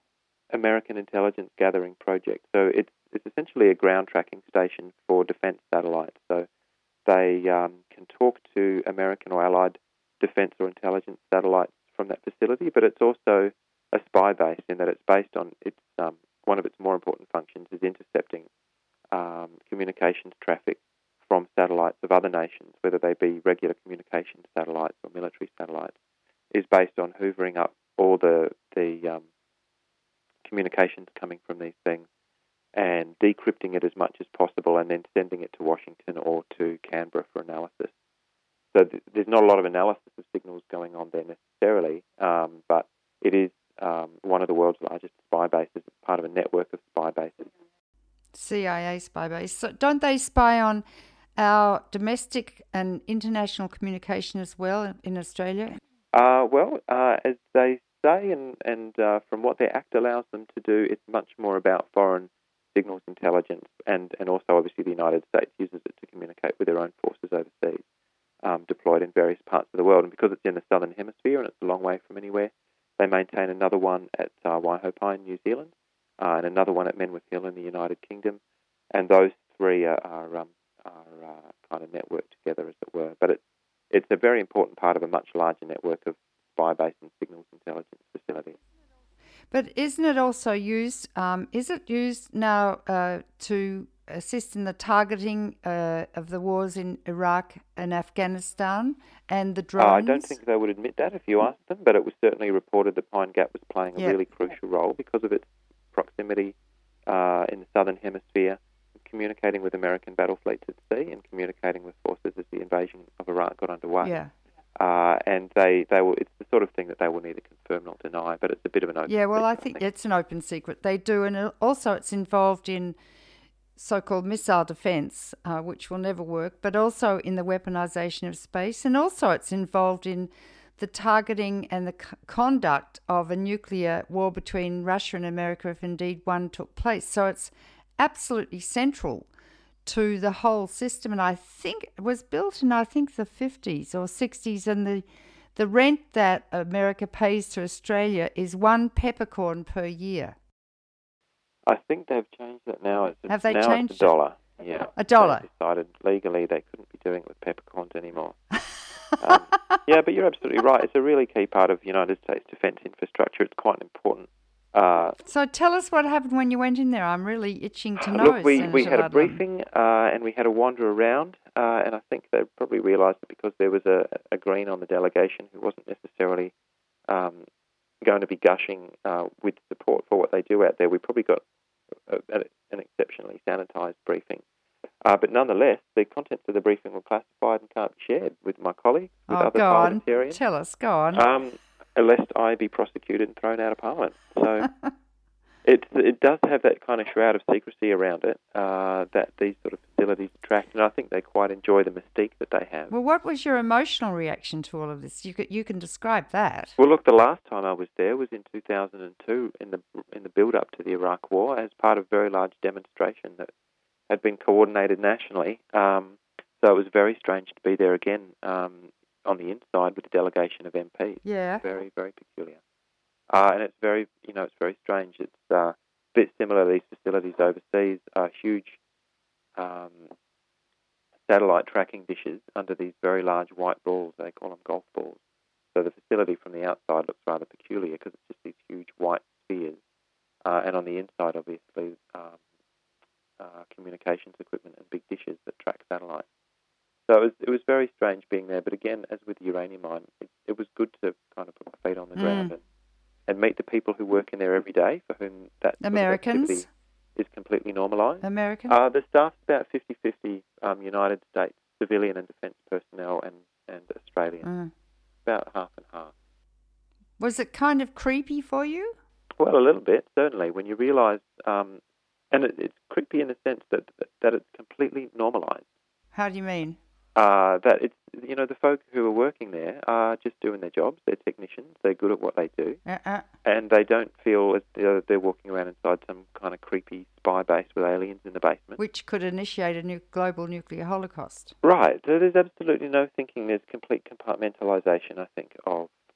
American intelligence gathering project. So it's it's essentially a ground tracking station for defense satellites. So they um, can talk to American or allied defense or intelligence satellites from that facility, but it's also a spy base in that it's based on its um, one of its more important functions is intercepting um, communications traffic from satellites of other nations, whether they be regular communications satellites or military satellites, is based on hoovering up all the the um, communications coming from these things and decrypting it as much as possible and then sending it to Washington or to Canberra for analysis. So th- there's not a lot of analysis of signals going on there necessarily, um, but it is um, one of the world's largest spy bases, part of a network of spy bases. C I A spy base. So don't they spy on our domestic and international communication as well in Australia? Uh, well, uh, as they say, and, and uh, from what their Act allows them to do, it's much more about foreign signals intelligence, and, and also obviously the United States uses it to communicate with their own forces overseas, um, deployed in various parts of the world. And because it's in the southern hemisphere and it's a long way from anywhere, they maintain another one at uh, Waihopai in New Zealand, uh, and another one at Menwith Hill in the United Kingdom, and those three are, are, um, are uh, kind of networked together, as it were. But it's it's a very important part of a much larger network of spy base and signals intelligence facilities. But isn't it also used, um, is it used now uh, to assist in the targeting uh, of the wars in Iraq and Afghanistan and the drones? Uh, I don't think they would admit that if you asked them, but it was certainly reported that Pine Gap was playing a yep. really crucial role because of its proximity uh, in the southern hemisphere, communicating with American battle fleets at sea and communicating with forces as the invasion of Iraq got underway. Yeah. Uh, and they, they will, it's the sort of thing that they will neither confirm nor deny, but it's a bit of an open Yeah, well, secret, I think, I think it's an open secret. They do, and also it's involved in so-called missile defence, uh, which will never work, but also in the weaponisation of space, and also it's involved in the targeting and the c- conduct of a nuclear war between Russia and America, if indeed one took place. So it's absolutely central to the whole system, and I think it was built in I think the fifties or sixties, and the the rent that America pays to Australia is one peppercorn per year. I think they've changed that now. It's Have they now changed it's a dollar. It? Yeah, a dollar. They decided legally they couldn't be doing it with peppercorns anymore. um, yeah, but you're absolutely right. It's a really key part of United States defence infrastructure. It's quite important. Uh, so tell us what happened when you went in there. I'm really itching to know. Look, we, Senator we had Ludlam. a briefing uh, and we had a wander around, uh, and I think they probably realised that because there was a, a Green on the delegation who wasn't necessarily um, going to be gushing uh, with support for what they do out there, we probably got a, a, an exceptionally sanitised briefing. Uh, but nonetheless, the contents of the briefing were classified and can't be shared with my colleagues, with oh, other go parliamentarians. On. Tell us, go on. Um, lest I be prosecuted and thrown out of Parliament. So it it does have that kind of shroud of secrecy around it uh, that these sort of facilities attract, and I think they quite enjoy the mystique that they have. Well, what was your emotional reaction to all of this? You could, you can describe that. Well, look, the last time I was there was in two thousand two, in the in the build-up to the Iraq War, as part of a very large demonstration that had been coordinated nationally. Um, so it was very strange to be there again um, on the inside with a delegation of M Ps. Yeah. Very, very peculiar. Uh, and it's very, you know, it's very strange. It's uh, a bit similar to these facilities overseas, are huge um, satellite tracking dishes under these very large white balls. They call them golf balls. So the facility from the outside looks rather peculiar because it's just these huge white spheres. Uh, and on the inside, obviously, um, uh, communications equipment and big dishes that track satellites. So it was, it was very strange being there. But again, as with the uranium mine, it, it was good to kind of put my feet on the mm. ground and, and meet the people who work in there every day for whom that Americans sort of activity is completely normalised. Americans? Uh, the staff's about fifty-fifty um, United States civilian and defence personnel and, and Australian. Mm. About half and half. Was it kind of creepy for you? Well, a little bit, certainly, when you realise, um, and it, it's creepy in the sense that, that, that it's completely normalised. How do you mean? Uh, that it's, you know, the folk who are working there are just doing their jobs. They're technicians. They're good at what they do. Uh-uh. And they don't feel as though they're walking around inside some kind of creepy spy base with aliens in the basement. Which could initiate a nu- global nuclear holocaust. Right. So there's absolutely no thinking. There's complete compartmentalisation, I think, of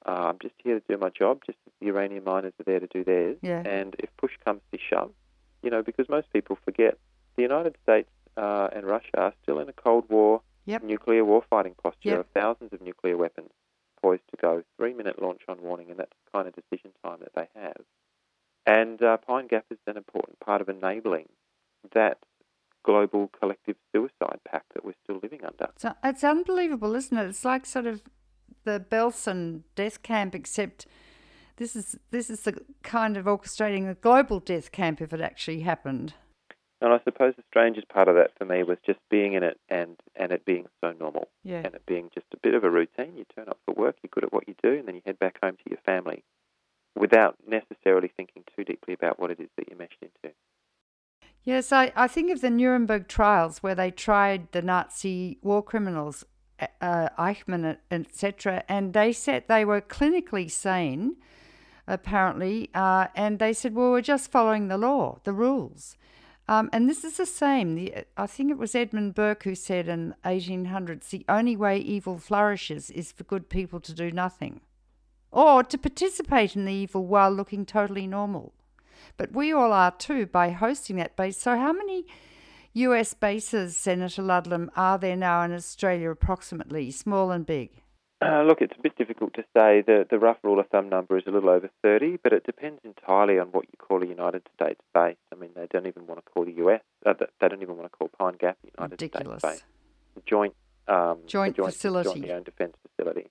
Uh, I'm just here to do my job, just as the uranium miners are there to do theirs. Yeah. And if push comes to shove, you know, because most people forget, the United States uh, and Russia are still in a Cold War Yep. nuclear warfighting posture Yep. of thousands of nuclear weapons poised to go, three-minute launch on warning, and that's the kind of decision time that they have. And uh, Pine Gap is an important part of enabling that global collective suicide pact that we're still living under. So it's unbelievable, isn't it? It's like sort of the Belsen death camp, except this is this is the kind of orchestrating the global death camp if it actually happened. And I suppose the strangest part of that for me was just being in it and, and it being so normal. Yeah. And it being just a bit of a routine. You turn up for work, you're good at what you do, and then you head back home to your family without necessarily thinking too deeply about what it is that you're meshed into. Yes, I, I think of the Nuremberg trials where they tried the Nazi war criminals, uh, Eichmann, et cetera, and they said they were clinically sane, apparently, uh, and they said, well, we're just following the law, the rules. Um, and this is the same. The, I think it was Edmund Burke who said in the eighteen hundreds, the only way evil flourishes is for good people to do nothing, or to participate in the evil while looking totally normal. But we all are too by hosting that base. So how many U S bases, Senator Ludlam, are there now in Australia approximately, small and big? Uh, look, it's a bit difficult to say. The the rough rule of thumb number is a little over thirty, but it depends entirely on what you call a United States base. I mean, they don't even want to call the U S, uh, they don't even want to call Pine Gap a United Ridiculous. States base. The joint, um, joint, the joint facility. Jointly owned defence facility.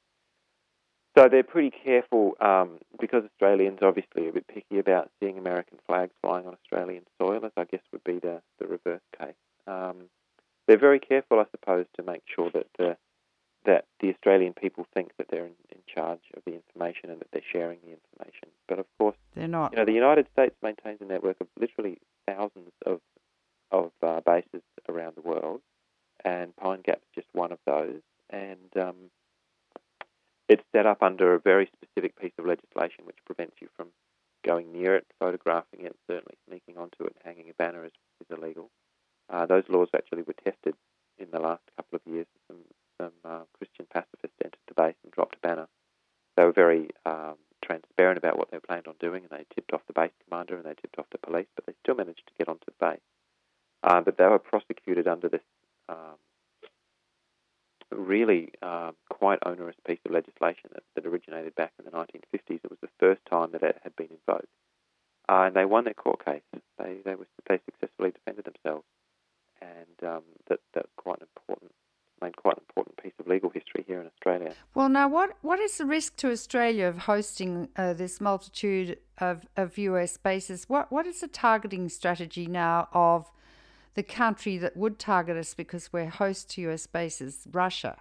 So they're pretty careful, um, because Australians obviously are a bit picky about seeing American flags flying on Australian soil, as I guess would be the, the reverse case. Um, they're very careful, I suppose, to make sure that the that the Australian people think that they're in, in charge of the information and that they're sharing the information. But of course, they're not. You know, the United States maintains a network of literally thousands of of uh, bases around the world, and Pine Gap's just one of those. And um, it's set up under a very specific piece of legislation which prevents you from going near it, photographing it, certainly sneaking onto it, hanging a banner is, is illegal. Uh, those laws actually were tested in the last couple of years. Some some uh, Christian pacifists entered the base and dropped a banner. They were very um, transparent about what they planned on doing, and they tipped off the base commander and they tipped off the police, but they still managed to get onto the base. Uh, but they were prosecuted under this um, really um, quite onerous piece of legislation that, that originated back in the nineteen fifties. It was the first time that it had been invoked. Uh, and they won their court case. They they, was, they successfully defended themselves. And um, that, that's quite an important, I mean, quite an important piece of legal history here in Australia. Well, now, what, what is the risk to Australia of hosting uh, this multitude of, of U S bases? What What is the targeting strategy now of the country that would target us because we're host to U S bases, Russia?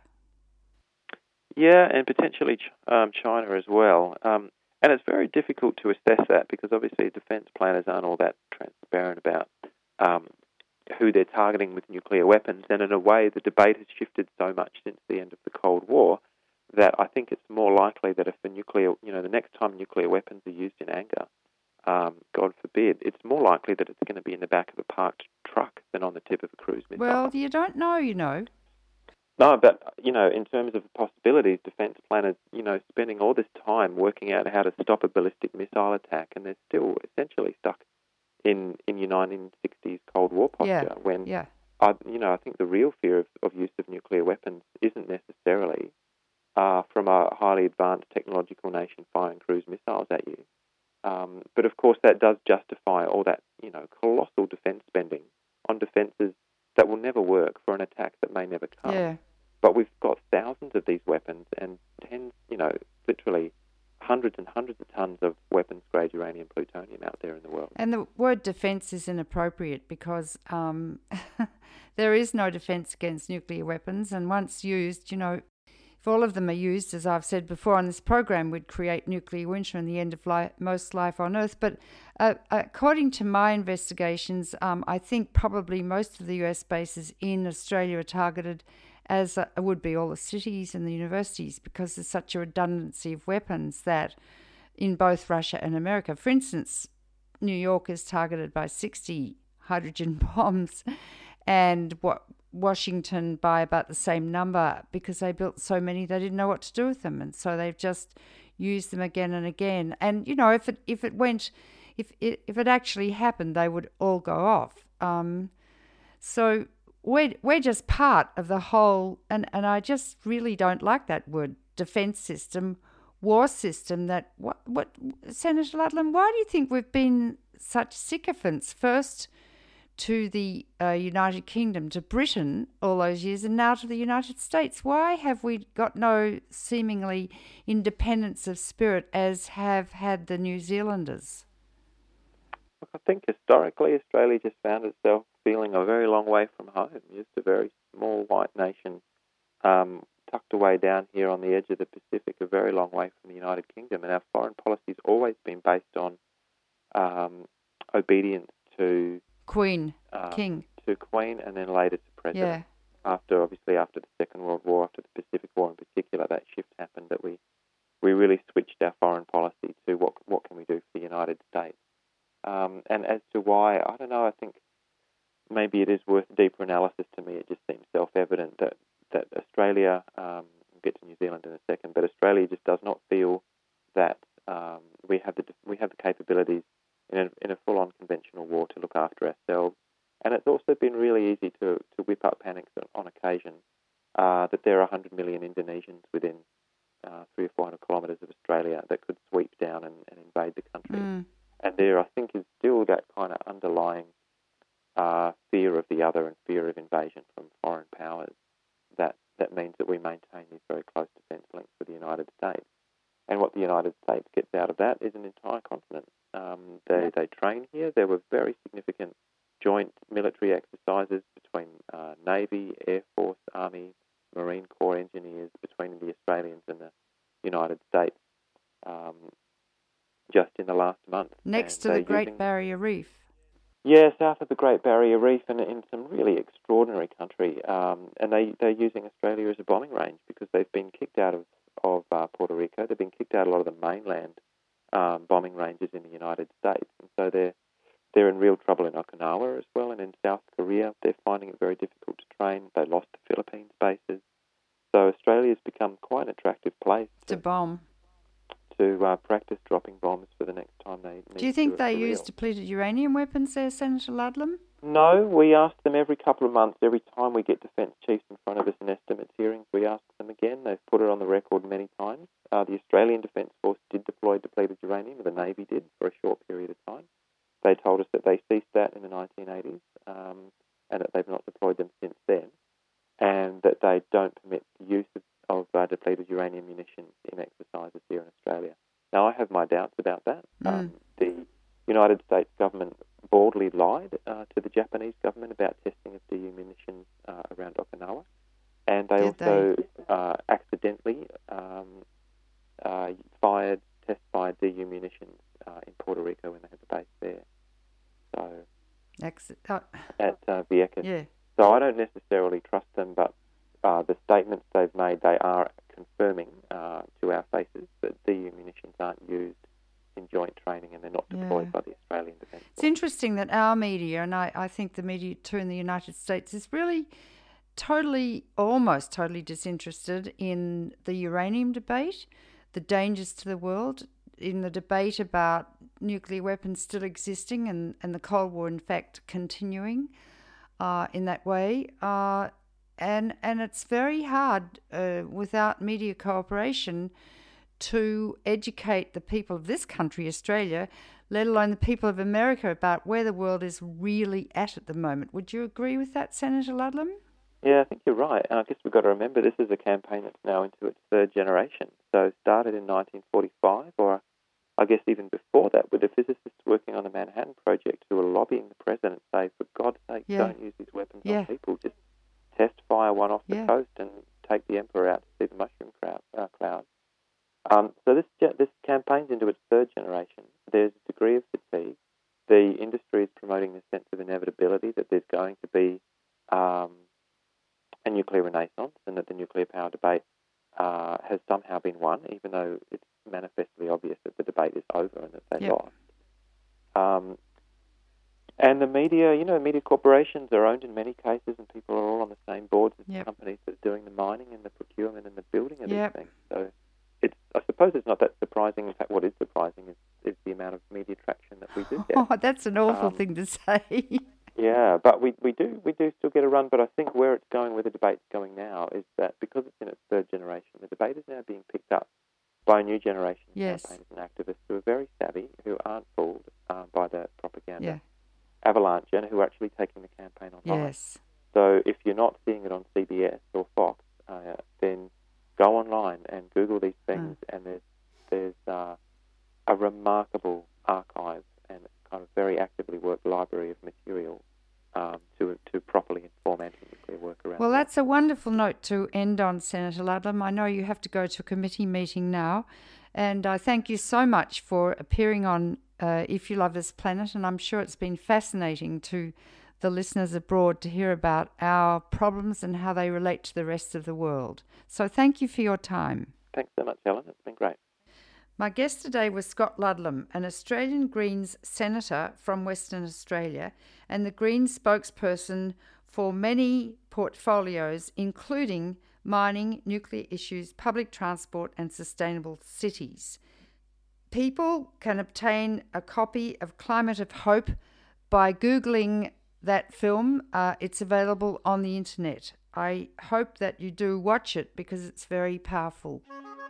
Yeah, and potentially um, China as well. Um, and it's very difficult to assess that because obviously defence planners aren't all that transparent about um, who they're targeting with nuclear weapons. And in a way, the debate has shifted so much since the end of the Cold War that I think it's more likely that if the nuclear, you know, the next time nuclear weapons are used in anger, um, God forbid, it's more likely that it's going to be in the back of a parked truck than on the tip of a cruise missile. Well, you don't know, you know. No, but, you know, in terms of possibilities, defence planners, you know, spending all this time working out how to stop a ballistic missile attack, and they're still essentially stuck in, in your nineteen sixties Cold War posture Yeah, when, yeah. I, you know, I think the real fear of, of use of nuclear weapons isn't necessarily uh, from a highly advanced technological nation firing cruise missiles at you. Um, but, of course, that does justify all that, you know, colossal defence spending on defences that will never work for an attack that may never come. Yeah. But we've got thousands of these weapons and tens, you know, literally hundreds and hundreds of tons of weapons-grade uranium plutonium out there in the world. And the word defence is inappropriate because um, there is no defence against nuclear weapons, and once used, you know, if all of them are used, as I've said before on this program, we'd create nuclear winter and the end of life, most life on Earth. But uh, according to my investigations, um, I think probably most of the U S bases in Australia are targeted, as uh, would be all the cities and the universities, because there's such a redundancy of weapons that in both Russia and America. For instance, New York is targeted by sixty hydrogen bombs, and what Washington by about the same number because they built so many they didn't know what to do with them, and so they've just use them again and again. And, you know, if it if it went, if it, if it actually happened, they would all go off. Um, so we're, we're just part of the whole, and, and I just really don't like that word, defence system, war system, that, what, what, Senator Ludlam, why do you think we've been such sycophants? First to the uh, United Kingdom, to Britain all those years, and now to the United States. Why have we got no seemingly independence of spirit as have had the New Zealanders? Look, I think historically Australia just found itself feeling a very long way from home, just a very small white nation um, tucked away down here on the edge of the Pacific, a very long way from the United Kingdom. And our foreign policy's always been based on um, obedience to Queen, uh, King. To Queen, and then later to President. Yeah. After, obviously, after the Second World War, after the Pacific War in particular, that shift happened, that we, we really switched our foreign policy to what what can we do for the United States. Um, and as to why, I don't know, I think maybe it is worth deeper analysis to me. It just seems self-evident that, that Australia, um, we'll get to New Zealand in a second, but Australia just does not feel that um, we have the we have the capabilities in a, in a full-on conventional war to look after ourselves. And it's also been really easy to, to whip up panics on, on occasion, uh, that there are one hundred million Indonesians within uh, three or four hundred kilometres of Australia that could sweep down and, and invade the country. Mm. And there, I think, is still that kind of underlying uh, fear of the other and fear of invasion from foreign powers that, that means that we maintain these very close defence links with the United States. And what the United States gets out of that is an entire continent. Um, they, they train here. There were very significant joint military exercises between uh, Navy, Air Force, Army, Marine Corps engineers, between the Australians and the United States um, just in the last month. Next and to the Great using, Barrier Reef. Yeah, south of the Great Barrier Reef, and in some really extraordinary country. Um, and they, they're using Australia as a bombing range because they've been kicked out of, of uh, Puerto Rico. They've been kicked out of a lot of the mainland um, bombing ranges in the United States. And so they're They're in real trouble in Okinawa as well, and in South Korea they're finding it very difficult to train. They lost the Philippines bases. So Australia's become quite an attractive place to, to bomb. To uh, practice dropping bombs for the next time they need Do you think to they for use real. depleted uranium weapons there, Senator Ludlam? No, we ask them every couple of months. Every time we get defence chiefs in front of us in estimates hearings, we ask them again. They've put it on the record many times. Uh, the Australian Defence Force did deploy depleted uranium, the Navy did, for a short period of time. They told us that they ceased that in the nineteen eighties um, and that they've not deployed them since then, and that they don't permit the use of, of uh, depleted uranium munitions in exercises here in Australia. Now, I have my doubts about that. Mm. Um, the United States government boldly lied uh, to the Japanese government about testing of D U munitions uh, around Okinawa, and they Did also they? Uh, accidentally um, uh, fired, test-fired D U munitions uh, in Puerto Rico when they had the base there. So Ex- oh. at uh, Vieques. Yeah. So I don't necessarily trust them, but uh, the statements they've made, they are confirming uh, to our faces that D U munitions aren't used in joint training and they're not deployed Yeah. by the Australian Defence Force. It's interesting that our media, and I, I think the media too in the United States, is really totally, almost totally disinterested in the uranium debate, the dangers to the world, in the debate about nuclear weapons still existing and, and the Cold War, in fact, continuing uh, in that way. Uh, and and it's very hard uh, without media cooperation to educate the people of this country, Australia, let alone the people of America, about where the world is really at at the moment. Would you agree with that, Senator Ludlam? Yeah, I think you're right. And I guess we've got to remember this is a campaign that's now into its third generation. So it started in nineteen forty-five, or I guess even before that, with the physicists working on the Manhattan Project who were lobbying the president, say, for God's sake, Yeah. don't use these weapons Yeah. on people. Just test fire one off the Yeah. coast and take the emperor out to see the mushroom crowd, uh, cloud. Um, so this ge- this campaign's into its third generation. There's a degree of fatigue. The industry is promoting the sense of inevitability that there's going to be um, a nuclear renaissance and that the nuclear power debate uh, has somehow been won, even though it's manifestly obvious that the debate is over and that they Yep. lost. Um, and the media, you know, media corporations are owned in many cases and people are all on the same boards as Yep. the companies that are doing the mining and the procurement and the building of Yep. these things. So it's, I suppose, suppose it's not that surprising. In fact, what is surprising is, is the amount of media traction that we do get. Oh, that's an awful um, thing to say. Yeah, but we, we do we do still get a run. But I think where it's going, where the debate's going now, is that because it's in its third generation, the debate is now being picked up by a new generation of Yes. campaigners and activists who are very savvy, who aren't fooled uh, by the propaganda Yeah. avalanche, and who are actually taking the campaign online. Yes. So if you're not seeing it on C B S or Fox, uh, then go online and Google these things, Mm. and there's there's uh, a remarkable archive and kind of very actively worked library of material um, to to properly inform anti-nuclear work around. Well, the world. that's a wonderful note to end on, Senator Ludlam. I know you have to go to a committee meeting now, and I thank you so much for appearing on uh, If You Love This Planet, and I'm sure it's been fascinating to the listeners abroad to hear about our problems and how they relate to the rest of the world. So thank you for your time. Thanks so much, Helen. It's been great. My guest today was Scott Ludlam, an Australian Greens senator from Western Australia and the Greens spokesperson for many portfolios, including mining, nuclear issues, public transport and sustainable cities. People can obtain a copy of Climate of Hope by Googling that film. Uh, it's available on the internet. I hope that you do watch it because it's very powerful.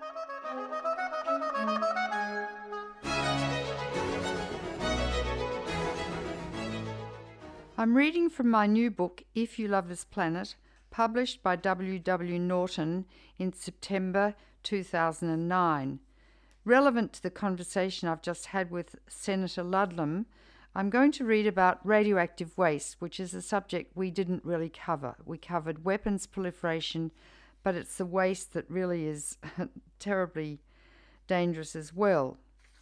I'm reading from my new book, If You Love This Planet, published by W W Norton in September two thousand nine. Relevant to the conversation I've just had with Senator Ludlam, I'm going to read about radioactive waste, which is a subject we didn't really cover. We covered weapons proliferation, but it's the waste that really is terribly dangerous as well.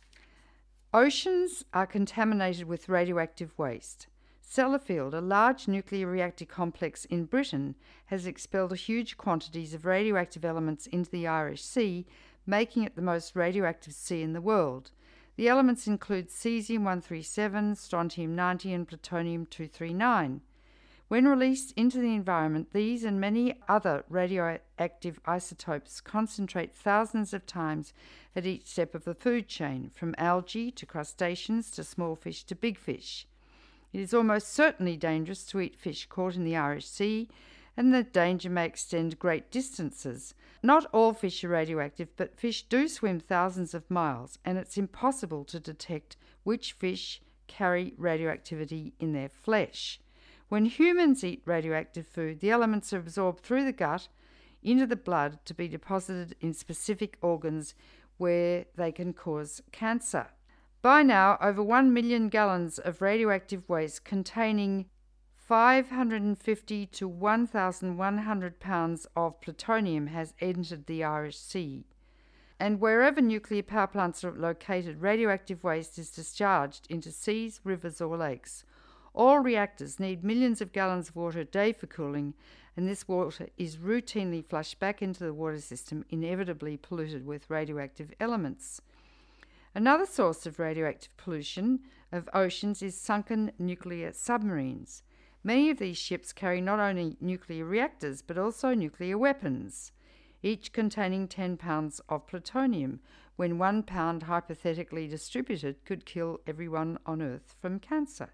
Oceans are contaminated with radioactive waste. Sellafield, a large nuclear reactor complex in Britain, has expelled huge quantities of radioactive elements into the Irish Sea, making it the most radioactive sea in the world. The elements include cesium one thirty-seven, strontium ninety, and plutonium two thirty-nine. When released into the environment, these and many other radioactive isotopes concentrate thousands of times at each step of the food chain, from algae to crustaceans to small fish to big fish. It is almost certainly dangerous to eat fish caught in the Irish Sea, and the danger may extend great distances. Not all fish are radioactive, but fish do swim thousands of miles, and it's impossible to detect which fish carry radioactivity in their flesh. When humans eat radioactive food, the elements are absorbed through the gut into the blood to be deposited in specific organs where they can cause cancer. By now, over one million gallons of radioactive waste containing five hundred fifty to one thousand one hundred pounds of plutonium has entered the Irish Sea. And wherever nuclear power plants are located, radioactive waste is discharged into seas, rivers or lakes. All reactors need millions of gallons of water a day for cooling, and this water is routinely flushed back into the water system, inevitably polluted with radioactive elements. Another source of radioactive pollution of oceans is sunken nuclear submarines. Many of these ships carry not only nuclear reactors but also nuclear weapons, each containing ten pounds of plutonium, when one pound hypothetically distributed could kill everyone on Earth from cancer.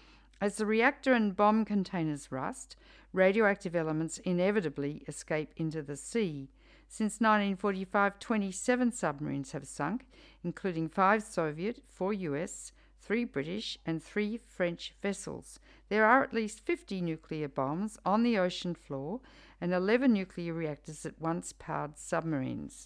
As the reactor and bomb containers rust, radioactive elements inevitably escape into the sea. Since nineteen forty-five, twenty-seven submarines have sunk, including five Soviet, four U S, three British, and three French vessels. There are at least fifty nuclear bombs on the ocean floor and eleven nuclear reactors that once powered submarines.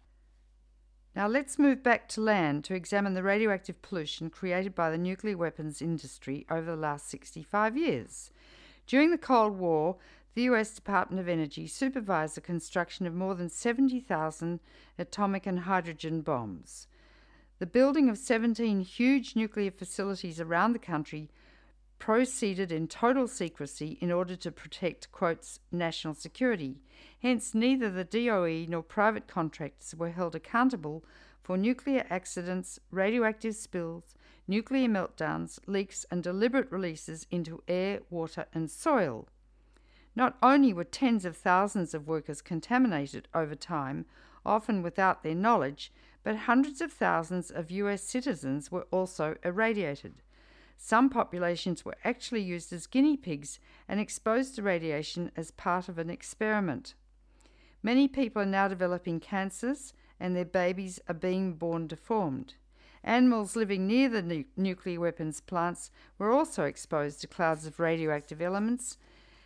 Now let's move back to land to examine the radioactive pollution created by the nuclear weapons industry over the last sixty-five years. During the Cold War, the U S Department of Energy supervised the construction of more than seventy thousand atomic and hydrogen bombs. The building of seventeen huge nuclear facilities around the country proceeded in total secrecy in order to protect, quotes, national security. Hence, neither the D O E nor private contractors were held accountable for nuclear accidents, radioactive spills, nuclear meltdowns, leaks, and deliberate releases into air, water, and soil. Not only were tens of thousands of workers contaminated over time, often without their knowledge, but hundreds of thousands of U S citizens were also irradiated. Some populations were actually used as guinea pigs and exposed to radiation as part of an experiment. Many people are now developing cancers, and their babies are being born deformed. Animals living near the nu- nuclear weapons plants were also exposed to clouds of radioactive elements,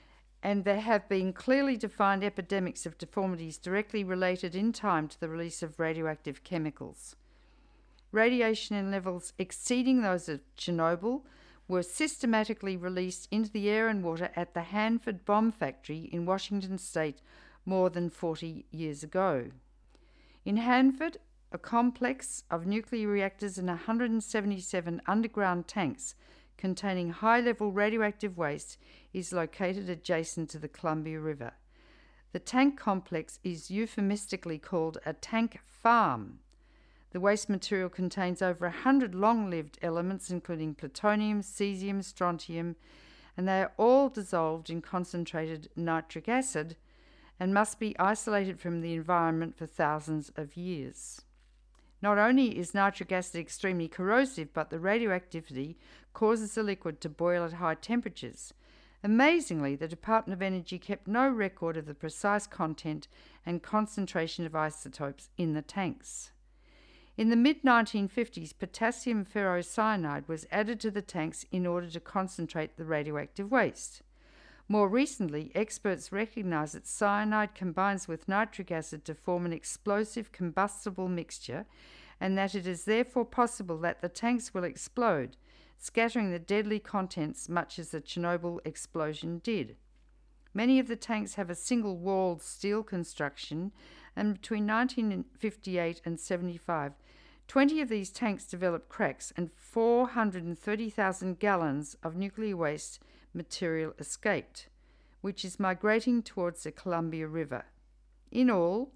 and there have been clearly defined epidemics of deformities directly related in time to the release of radioactive chemicals. Radiation in levels exceeding those of Chernobyl were systematically released into the air and water at the Hanford Bomb Factory in Washington State more than forty years ago. In Hanford, a complex of nuclear reactors and one hundred seventy-seven underground tanks containing high-level radioactive waste is located adjacent to the Columbia River. The tank complex is euphemistically called a tank farm. The waste material contains over one hundred long-lived elements, including plutonium, cesium, strontium, and they are all dissolved in concentrated nitric acid and must be isolated from the environment for thousands of years. Not only is nitric acid extremely corrosive, but the radioactivity causes the liquid to boil at high temperatures. Amazingly, the Department of Energy kept no record of the precise content and concentration of isotopes in the tanks. In the mid nineteen fifties, potassium ferrocyanide was added to the tanks in order to concentrate the radioactive waste. More recently, experts recognize that cyanide combines with nitric acid to form an explosive combustible mixture, and that it is therefore possible that the tanks will explode, scattering the deadly contents much as the Chernobyl explosion did. Many of the tanks have a single-walled steel construction, and between nineteen fifty-eight and seventy-five, twenty of these tanks developed cracks and four hundred thirty thousand gallons of nuclear waste material escaped, which is migrating towards the Columbia River. In all,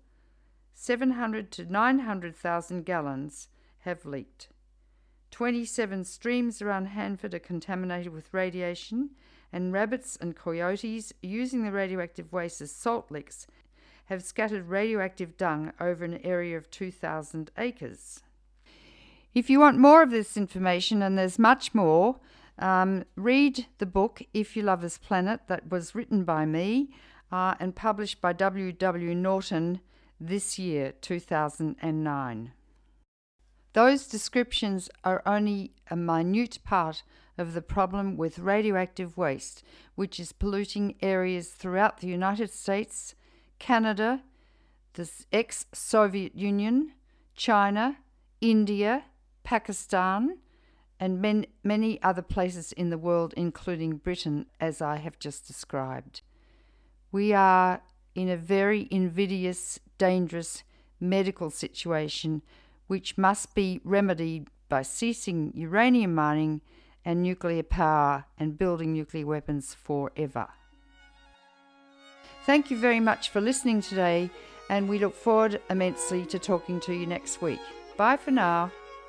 seven hundred to nine hundred thousand gallons have leaked. twenty-seven streams around Hanford are contaminated with radiation, and rabbits and coyotes, using the radioactive waste as salt licks, have scattered radioactive dung over an area of two thousand acres. If you want more of this information, and there's much more, um, read the book If You Love This Planet that was written by me uh, and published by W W Norton this year, two thousand nine. Those descriptions are only a minute part of the problem with radioactive waste, which is polluting areas throughout the United States, Canada, the ex-Soviet Union, China, India, Pakistan, and men, many other places in the world, including Britain, as I have just described. We are in a very invidious, dangerous medical situation which must be remedied by ceasing uranium mining and nuclear power and building nuclear weapons forever. Thank you very much for listening today, and we look forward immensely to talking to you next week. Bye for now.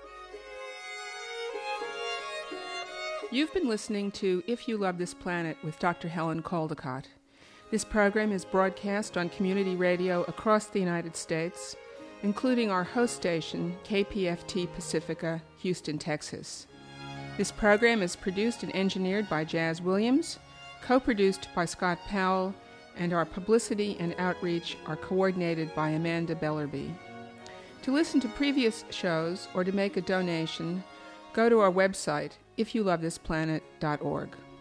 You've been listening to If You Love This Planet with Doctor Helen Caldicott. This program is broadcast on community radio across the United States, including our host station, K P F T Pacifica, Houston, Texas. This program is produced and engineered by Jazz Williams, co-produced by Scott Powell, and our publicity and outreach are coordinated by Amanda Bellerby. To listen to previous shows or to make a donation, go to our website, if you love this planet dot org.